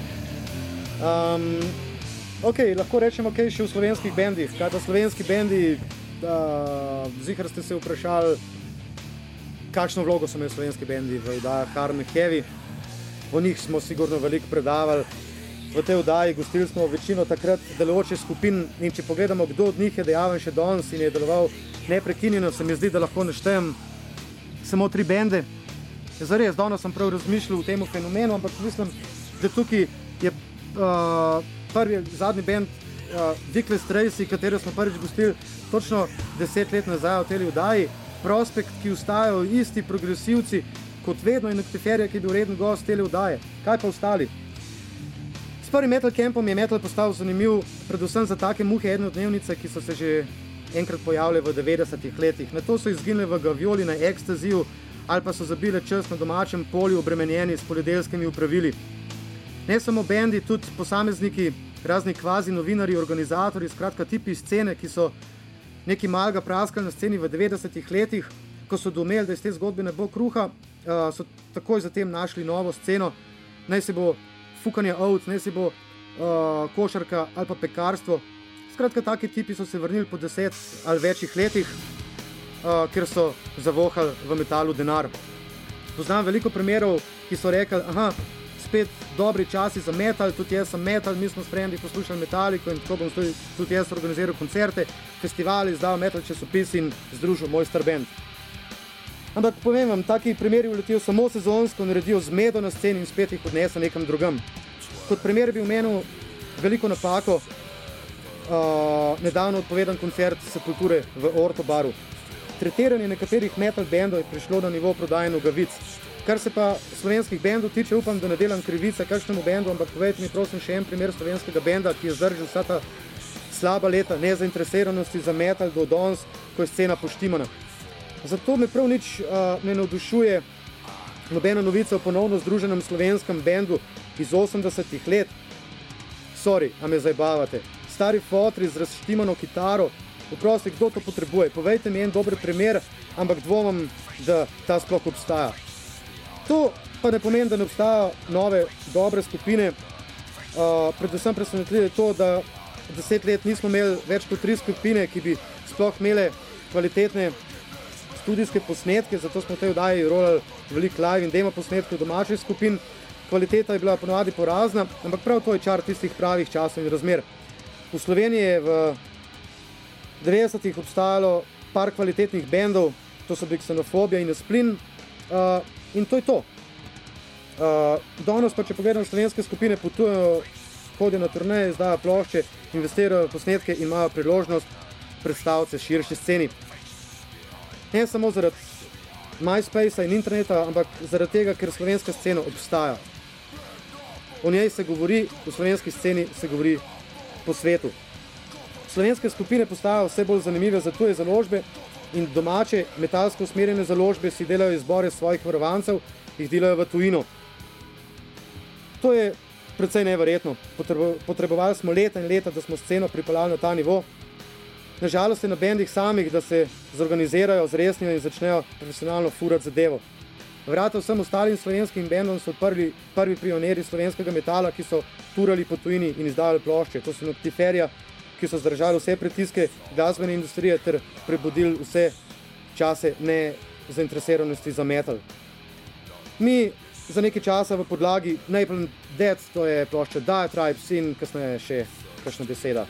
Lahko rečemo, še v slovenskih bendih. Kaj pa slovenski bendi, zihar ste se vprašali, kakšno vlogo so imeli slovenski bendi v vdajah Hard and Heavy. O njih smo sigurno veliko predavali. V tej vdaji gostili smo večino takrat delujočih skupin in če pogledamo, kdo od njih je dejaven še danes in je deloval neprekinjeno, se mi zdi, da lahko naštejem samo 3 bende. Zares, danes sem prav razmišljal o tem fenomenu, ampak mislim, da tukaj je zadnji bend Dickless Tracy, katero smo prvič gostili točno 10 let nazaj v tej vdaji. Prospekt, ki ostajajo isti progresivci kot vedno in Noctiferia, ki je bil reden gost te vdaje. Kaj pa ostali? S prvim Metal Campom je metal postal zanimiv predvsem za take muhe jednodnevnice, ki so se že enkrat pojavile v 90-ih letih. Na to so izginile v Gavioli, na Ekstaziju ali pa so zabile čas na domačem polju obremenjeni s poljedelskimi upravili. Ne samo bendi, tudi posamezniki, razni kvazi novinarji, organizatorji, skratka tipi scene, ki so neki malega praskali na sceni v 90-ih letih, ko so doumeli, da iz te zgodbe ne bo kruha, so takoj zatem našli novo sceno, naj se bo fukanje ovc, naj se bo košarka ali pa pekarstvo. Skratka, taki tipi so se vrnili po 10 ali večjih letih, ker so zavohali v metalu denar. Poznam veliko primerov, ki so rekli, spet dobri časi za metal, tudi jaz sem metal, mi smo s frendi poslušali Metallico in tako bom tudi jaz organiziral koncerte, festivali, izdal metal časopis in združil moj star band. Ampak povem vam, taki primeri uletijo samo sezonsko, naredijo zmedo na sceni in spet jih odnese nekam drugam. Kot primer bi omenil veliko napako, nedavno odpovedan koncert Sepulture v Orto baru. Tretiranje nekaterih metal bandov je prišlo na nivo prodaje nogavic. Kar se pa slovenskih bandov tiče, upam, da ne delam krivice kakšnemu bandu, ampak povejte mi prosim še en primer slovenskega banda, ki je zdržal vsa ta slaba leta nezainteresiranosti za metal do danes, ko je scena poštimana. Zato me prav nič ne navdušuje nobena novica o ponovno združenem slovenskem bandu iz 80-ih let. Sorry, a me zajbavate. Stari fotri z razštimano kitaro, vprosti, kdo to potrebuje? Povejte mi en dober primer, ampak dvomim, da ta sploh obstaja. To pa ne pomeni, da ne obstajajo nove, dobre skupine. Predvsem presenetljivo je to, da 10 let nismo imeli več kot 3 skupine, ki bi sploh imele kvalitetne studijske posnetke, zato smo v tej oddaji rolali veliko live in demo posnetkov domačih skupin. Kvaliteta je bila ponovadi porazna, ampak prav to je čar tistih pravih časov in razmer. V Sloveniji je v 90-ih obstajalo par kvalitetnih bendov, to so bili Ksenofobija in Splin, in to je to. Danes pa, če pogledam, slovenske skupine potujejo, hodijo na turneje, izdajo plošče, investirajo v posnetke in imajo priložnost predstaviti se širši sceni. Ne samo zaradi MySpacea in interneta, ampak zaradi tega, ker slovenska scena obstaja. O njej se govori, v slovenski sceni se govori po svetu. Slovenske skupine postajajo vse bolj zanimive za tuje založbe in domače metalsko usmerjene založbe si delajo izbore svojih varovancev, jih delajo v tujino. To je precej neverjetno. Potrebovali smo leta in leta, da smo sceno pripeljali na ta nivo. Nažalost je na bendih samih, da se zorganizirajo, zresnijo in začnejo profesionalno furati zadevo. Vrata vsem ostalim slovenskim bendom so odprli prvi pionirji slovenskega metala, ki so turali po tujini in izdajali plošče. To so Noctiferia, ki so zdržali vse pritiske glasbene industrije ter prebudili vse čase nezainteresiranosti za metal. Mi za nekaj časa v podlagi Napalm Death, to je plošča Diatribes in kasneje še kakšna beseda.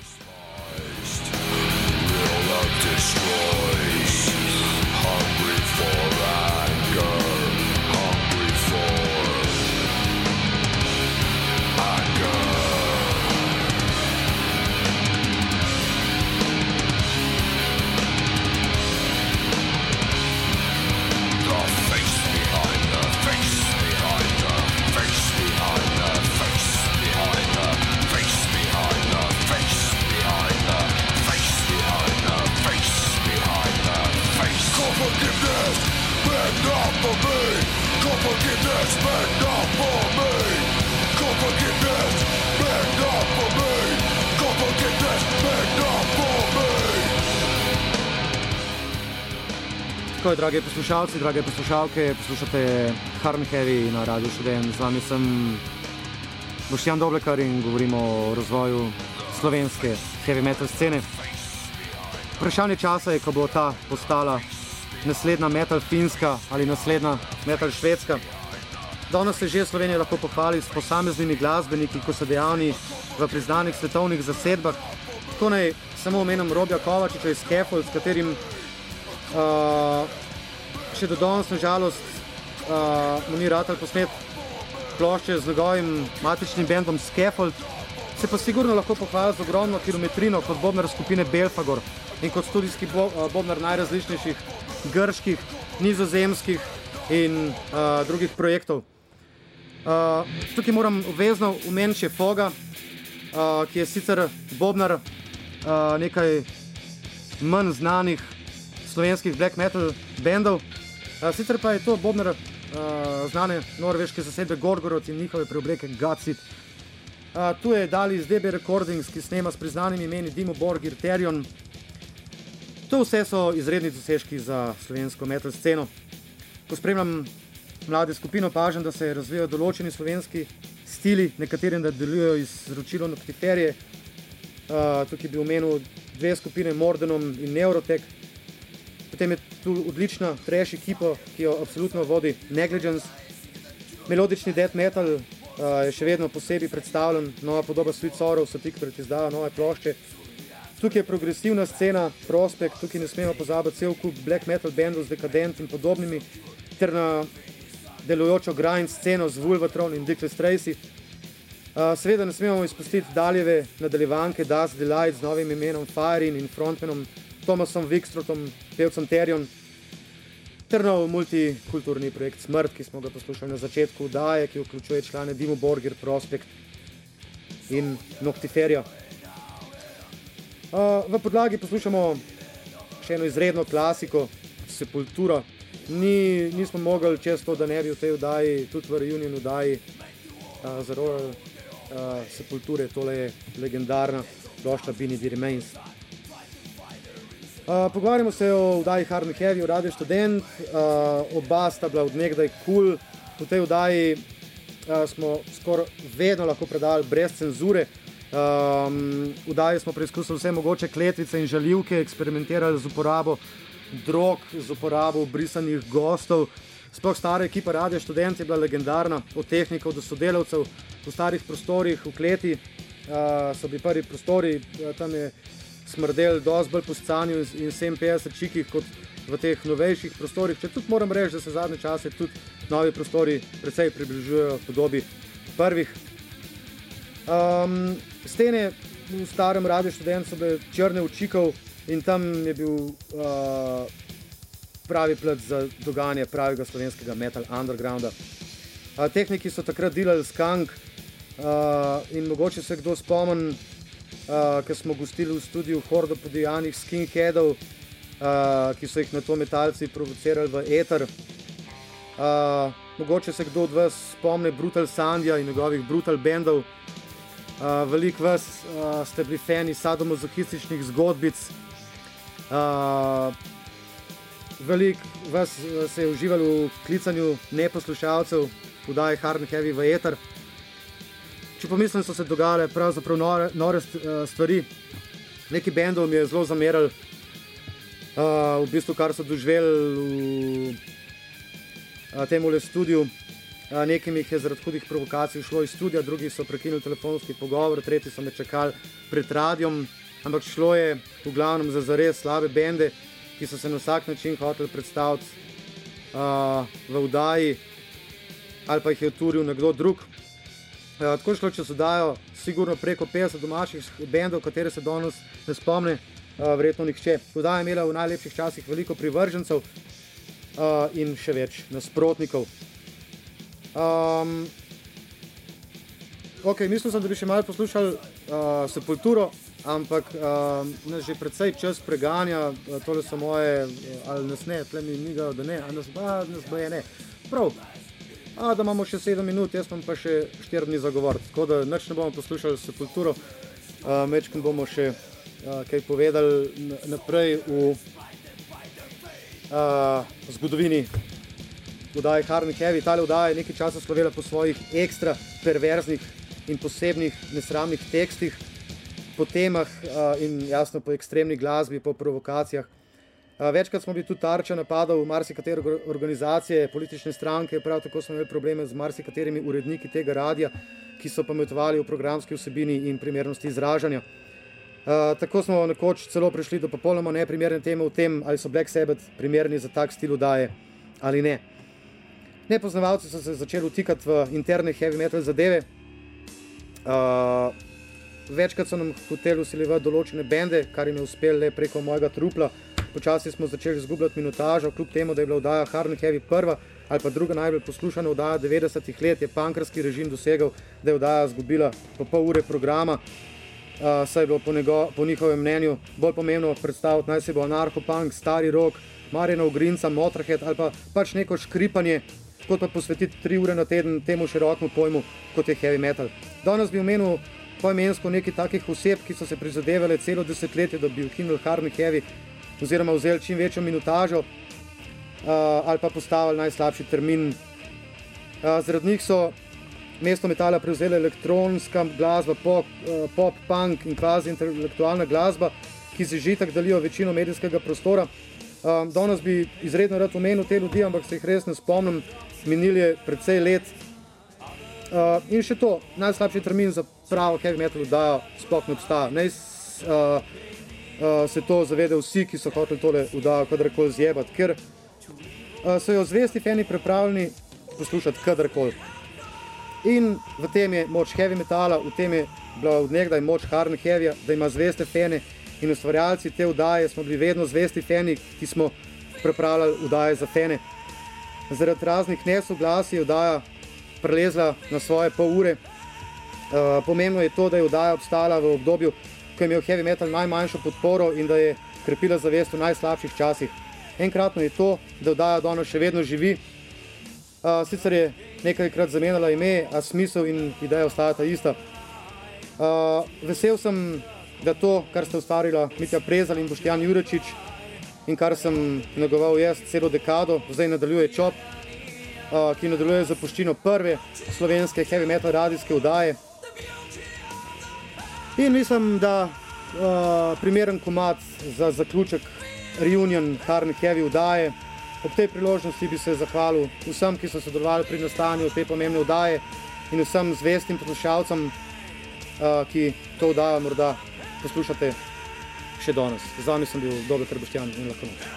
Tako je, drage poslušalci, drage poslušalke, poslušate Hard Heavy na Radiu Študent. Z vami sem Boštjan Doblekar in govorimo o razvoju slovenske heavy metal scene. Vprašanje časa je, ko bo ta postala naslednja metal Finska ali naslednja metal Švedska. Danes se že Slovenija lahko pohvali s posameznimi glasbeniki, ko so dejavni v priznanih svetovnih zasedbah. Tako naj samo omenim Robija Kovačiča iz Scaffold, s katerim še do danes, nažalost, mu ni ratal posnet plošče z njegovim matičnim bendom Scaffold. Se pa sigurno lahko pohvali z ogromno kilometrino kot bobnar skupine Belfagor in kot studijski bobnar najrazličnejših grških, nizozemskih in drugih projektov. Tukaj moram obvezno omeniti še Foga, ki je sicer bobnar nekaj manj znanih slovenskih black metal bandov. Sicer pa je to bobnar znane norveške zasedbe Gorgoroth in njihove preobleke Godseed. Tu je Dali iz DB Recordings, ki snema s priznanimi imeni Dimmu Borgir, Therion. To vse so izredni dosežki za slovensko metal sceno. Ko spremljam mlade skupino, opažam, da se razvijajo določeni slovenski stili, nekaterim da delujejo iz zročilo Noctiferije. Tukaj bi omenil 2 skupine, Mordenom in Neurotech. Potem je tu odlična trash ekipa, ki jo absolutno vodi Negligence. Melodični death metal je še vedno posebej predstavljen, nova podoba Sweet Sorrow so tik pred izdajo nove plošče. Tukaj je progresivna scena, Prospekt, tukaj ne smemo pozabiti cel kup black metal bandov z Decadent in podobnimi, ter na delujočo grind sceno z Vulvatron in Dickless Tracy. Seveda ne smemo izpustiti daljeve nadaljevanke Dust Delight z novim imenom Firein in frontmanom Thomasom Wickstrotom, pevcem Therion, ter nov multikulturni projekt Smrt, ki smo ga poslušali na začetku oddaje, ki vključuje člane Dimmu Borgir, Prospekt in Noctiferia. V podlagi poslušamo še eno izredno klasiko, Sepultura. Nismo mogli čez to, da ne bi v tej oddaji, tudi v reunion oddaji za Royal Sepulture, tole je legendarna plošča Beneath the Remains. Pogovarjamo se o oddaji Hard and Heavy, o Radio Študent, oba sta bila od nekdaj cool. V tej oddaji smo skoraj vedno lahko predali brez cenzure. V oddaji smo preizkusili vse mogoče kletvice in žaljivke, eksperimentirali z uporabo drog, z uporabo brisanih gostov. Sploh stara ekipa Radio Študent je bila legendarna, od tehnikov do sodelavcev. V starih prostorih, v kleti so bili prvi prostori, tam je smrdel dosti bolj po scanju in 57 čikih kot v teh novejših prostorih. Če tudi moram reči, da se zadnje čase tudi novi prostori precej približujejo podobi prvih. Stene v starem Radio Študent so bile črne od čikov in tam je bil pravi plac za dogajanje pravega slovenskega metal undergrounda. Tehniki so takrat delali skunk in mogoče se kdo spomni, ker smo gostili v studiu hordo podejanih skinheadov, ki so jih na to metalci provocirali v eter. Mogoče se kdo od vas spomne Brutal Sandja in njegovih Brutal bandov. Veliko vas ste bili fani sadomazohističnih zgodbic. Veliko vas se je uživalo v klicanju neposlušalcev v oddaji Hard and Heavy v eter. Če pomislim, so se dogajale pravzaprav nore stvari. Neki bendov mi je zelo zamerali, v bistvu, kar so doživeli v temule studiu. Nekim jih je zaradi hudih provokacij šlo iz studia, drugi so prekinuli telefonski pogovor, tretji so me čakali pred radiom, ampak šlo je v glavnem za zares slabe bende, ki so se na vsak način hoteli predstaviti v oddaji ali pa jih je uturil nekdo drug. Tako šlo čez oddajo sigurno preko 50 domačih bendov, katere se danes ne spomne, verjetno nihče. Oddaja je imela v najlepših časih veliko privržencev in še več nasprotnikov. Mislil sem, da bi še malo poslušali Sepulturo, ampak nas že precej čas preganja, tole so moje, ali nas ne, tle mi migajo, da ne, ali nas boje ne. Prav, da imamo še 7 minut, jaz imam pa še 4 dni za govoriti, tako da nič ne bomo poslušali Sepulturo, mečkim bomo še kaj povedali naprej v zgodovini oddaje Hard and Heavy. Tale oddaja je nekaj časa slovela po svojih ekstra perverznih in posebnih nesramnih tekstih, po temah in jasno po ekstremni glasbi, po provokacijah. Večkrat smo bili tudi tarča napadov marsikatere organizacije, politične stranke, prav tako smo imeli probleme z marsikaterimi uredniki tega radia, ki so pametovali o programski vsebini in primernosti izražanja. Tako smo nekoč celo prišli do popolnoma neprimerne teme o tem, ali so Black Sabbath primerni za tak stil oddaje ali ne. Nepoznavalci so se začeli vtikati v interne heavy metal zadeve. Večkrat so nam hoteli vsiljevati določene bende, kar jim je uspelo le preko mojega trupla. Počasi smo začeli izgubljati minutažo, kljub temu, da je bila oddaja Hard and Heavy prva ali pa druga najbolj poslušana oddaja 90-ih let, je punkerski režim dosegel, da je oddaja izgubila po pol ure programa. Saj je bilo po njihovem mnenju bolj pomembno predstaviti, naj se bo anarcho-punk, stari rock, Marjana Ogrinca, Motorhead ali pa pač neko škripanje, kot pa posvetiti 3 ure na teden temu širokemu pojmu, kot je heavy metal. Danes bi omenil poimensko nekaj takih oseb, ki so se prizadevale celo desetletje, da bi ukinili Hard and Heavy oziroma vzeli čim večjo minutažo ali pa postavili najslabši termin. Zaradi njih so mesto metala prevzela elektronska glasba, pop, punk in kvazi intelektualna glasba, ki si že itak delijo večino medijskega prostora. Danes bi izredno rad omenil te ljudi, ampak se jih res ne spomnim. Minil je precej let. In še to, najslabši termin za pravo heavy metal oddajo sploh ne obstaja. Naj se to zavedajo vsi, ki so hoteli tole oddajo kadarkoli zjebati, ker so jo zvesti fani pripravljeni poslušati kadarkoli. In v tem je moč heavy metala, v tem je bila od nekdaj moč hard heavyja, da ima zveste fane in ustvarjalci te oddaje smo bili vedno zvesti fani, ki smo pripravljali oddaje za fane. Zaradi raznih nesoglasij je oddaja prelezla na svoje pol ure. Pomembno je to, da je oddaja obstala v obdobju, ko je imel heavy metal najmanjšo podporo in da je krepila zavest v najslabših časih. Enkratno je to, da oddaja danes še vedno živi. Sicer je nekajkrat zamenjala ime, a smisel in ideja ostajata ista. Vesel sem, da to, kar sta ustvarila Mitja Prezal in Boštjan Jurečič in kar sem negoval jaz celo dekado, zdaj nadaljuje Čop, ki nadaljuje zapuščino prve slovenske heavy metal radijske oddaje. In mislim, da primeren komad za zaključek reunion hard heavy oddaje. Ob tej priložnosti bi se zahvalil vsem, ki so sodelovali pri nastajanju te pomembne oddaje in vsem zvestim poslušalcem, ki to oddajo morda poslušate še danes. Z vami sem bil Dobe Boštjan in lahko noč.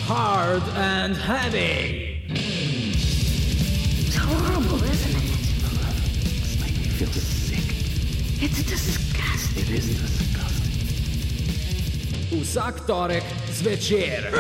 Hard and Heavy. It's horrible, isn't it? It's made me feel sick. It's disgusting. It is disgusting. Vsak torek zvečer.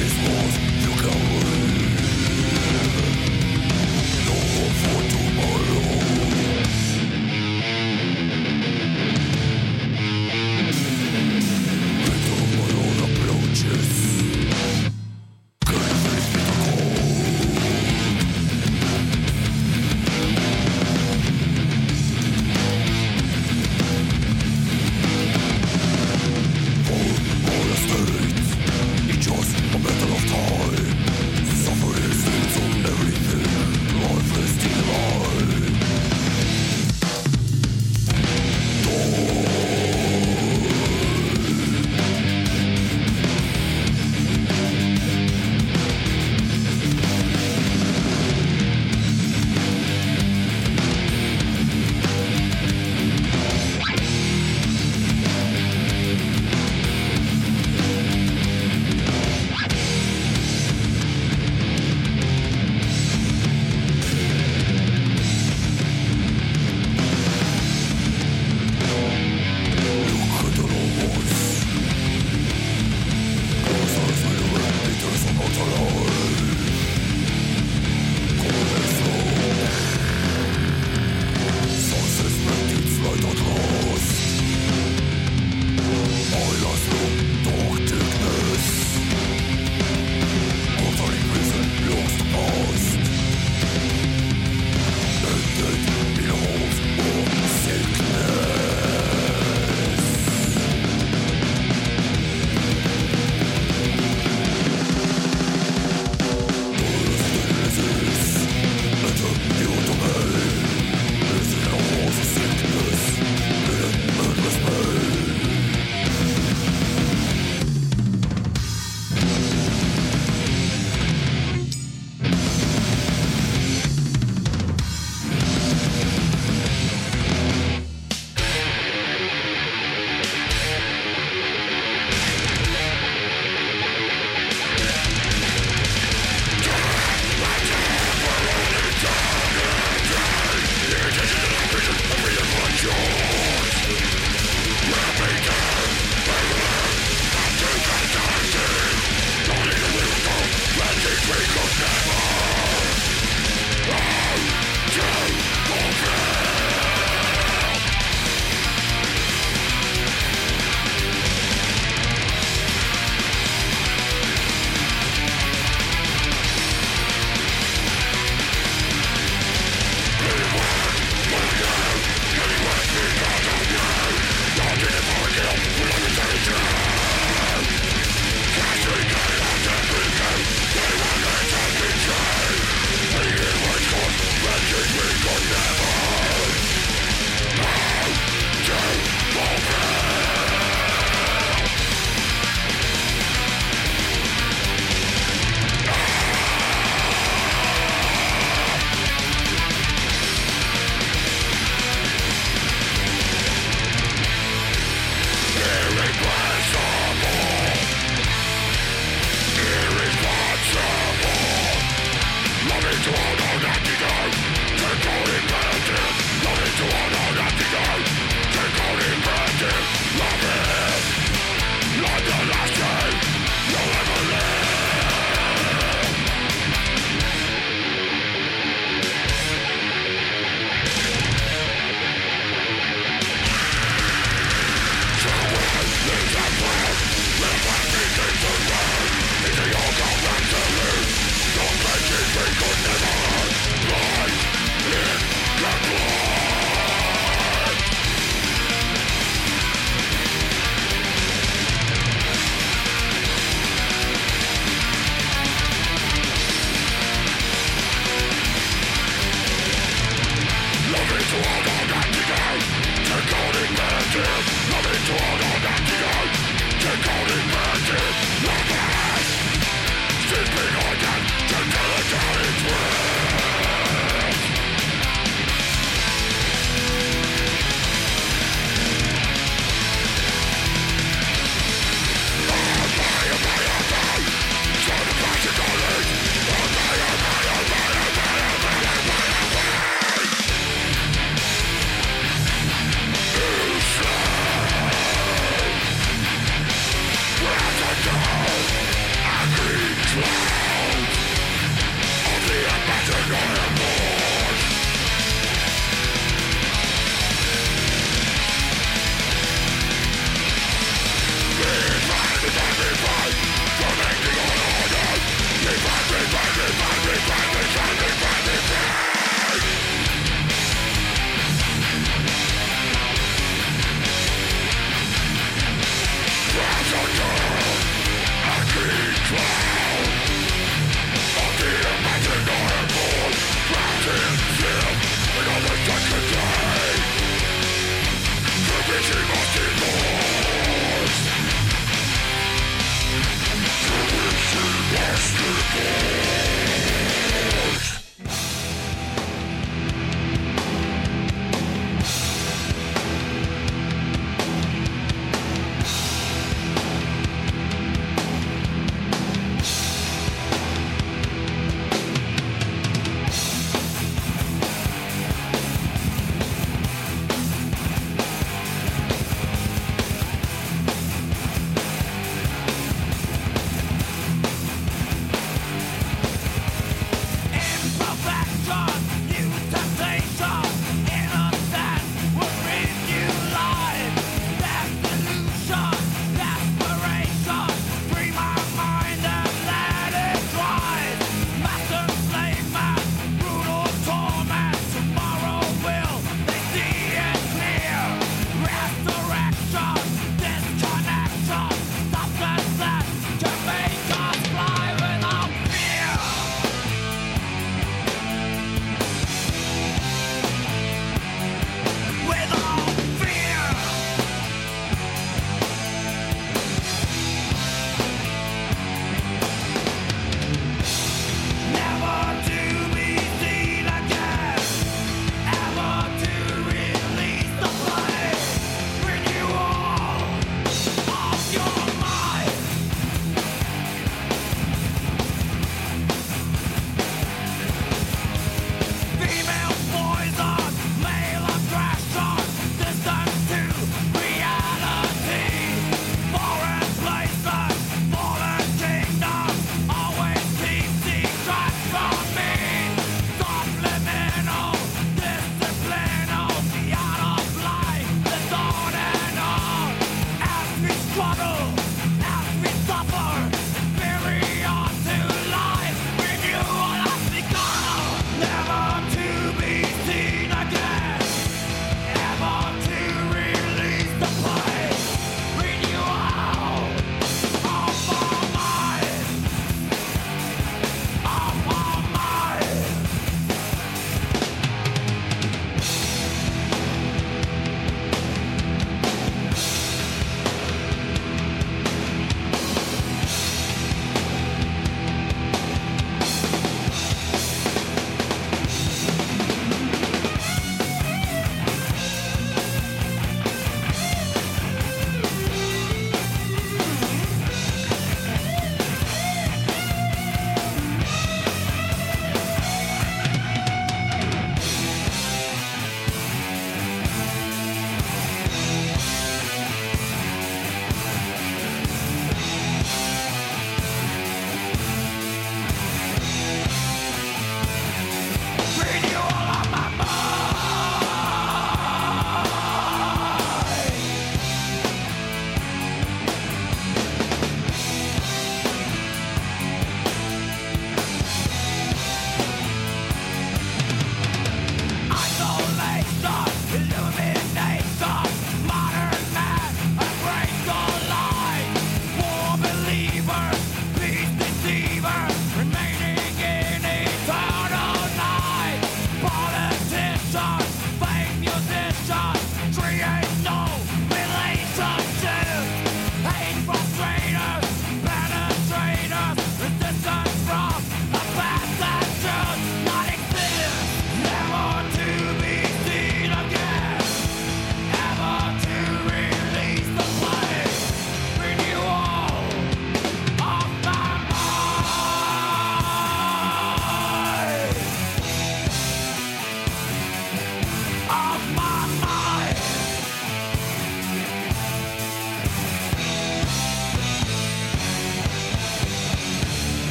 Angry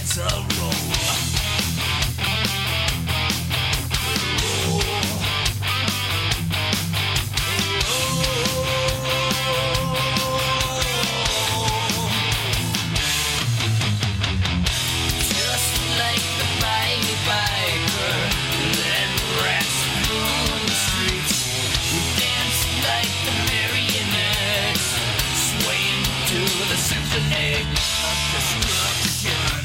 to roll. Just like the Pied Piper that rats through the streets, we dance like the marionettes, swaying to the symphony of destruction.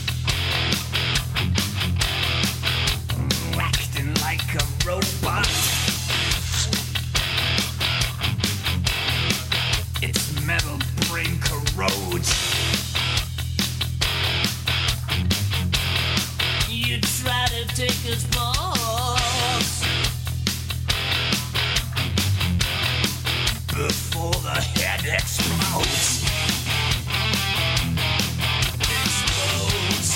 Acting like a robot, its metal brain corrodes. You try to take his balls before the head explodes. Explodes.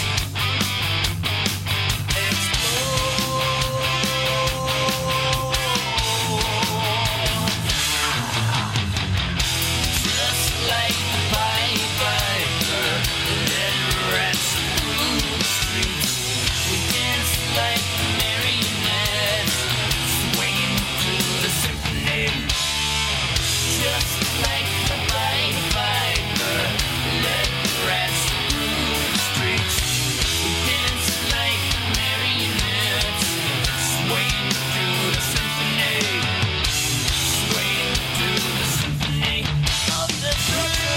Just like the Pied Piper that rats through the streets, we dance like marionettes, swinging to the symphony. Just like the Pied Piper that rats through the streets, we dance like marionettes, swinging to the symphony, swinging to the symphony of destruction.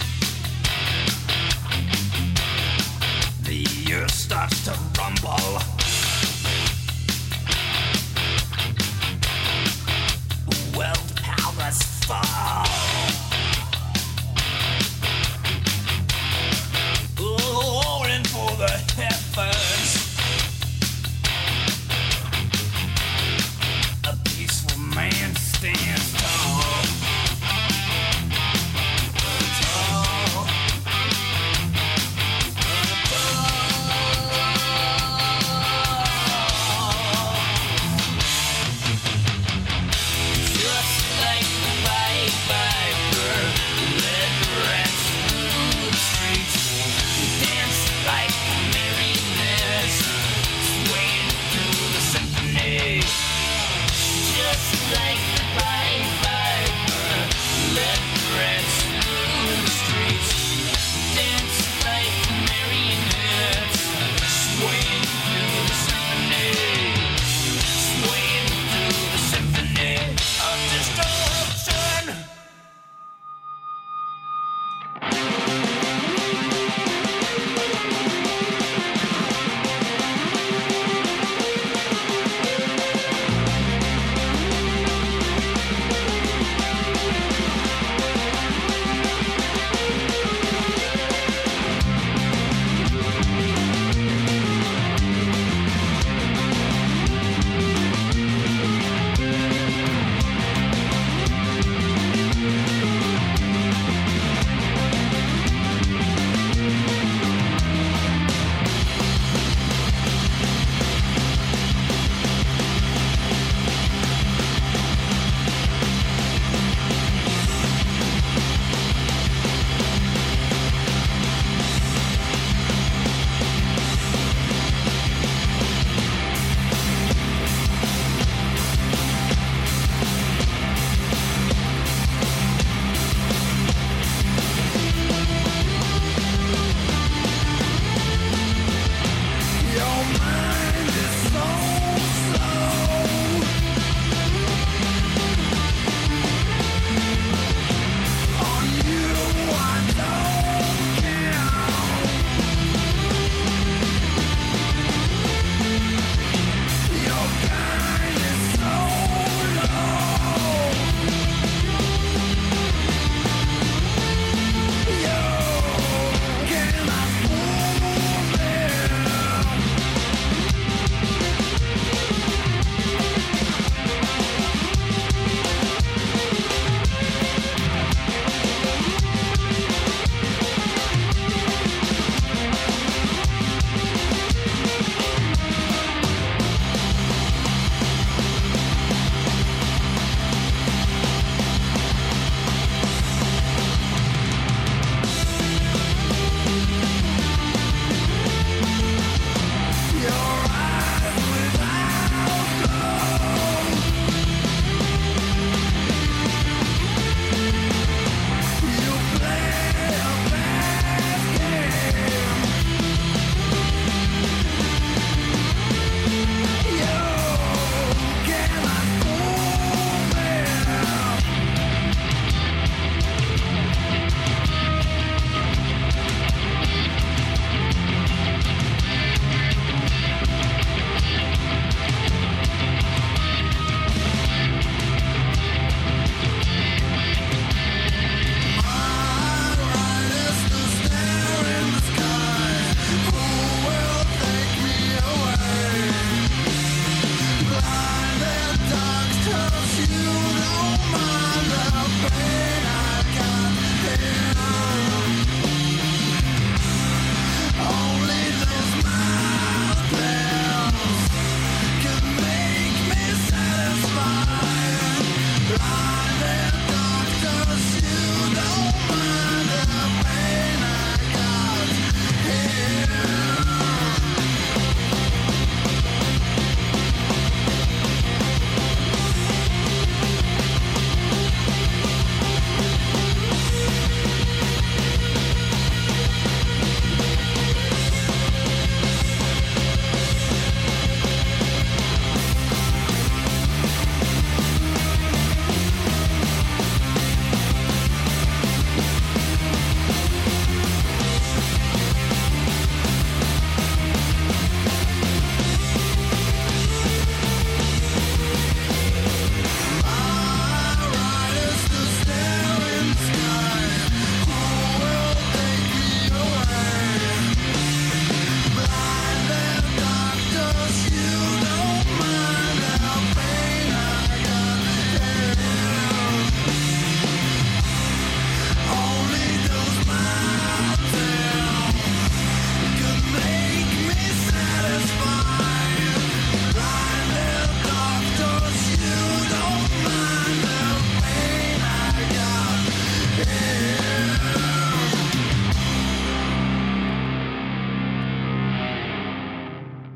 The earth starts to rumble.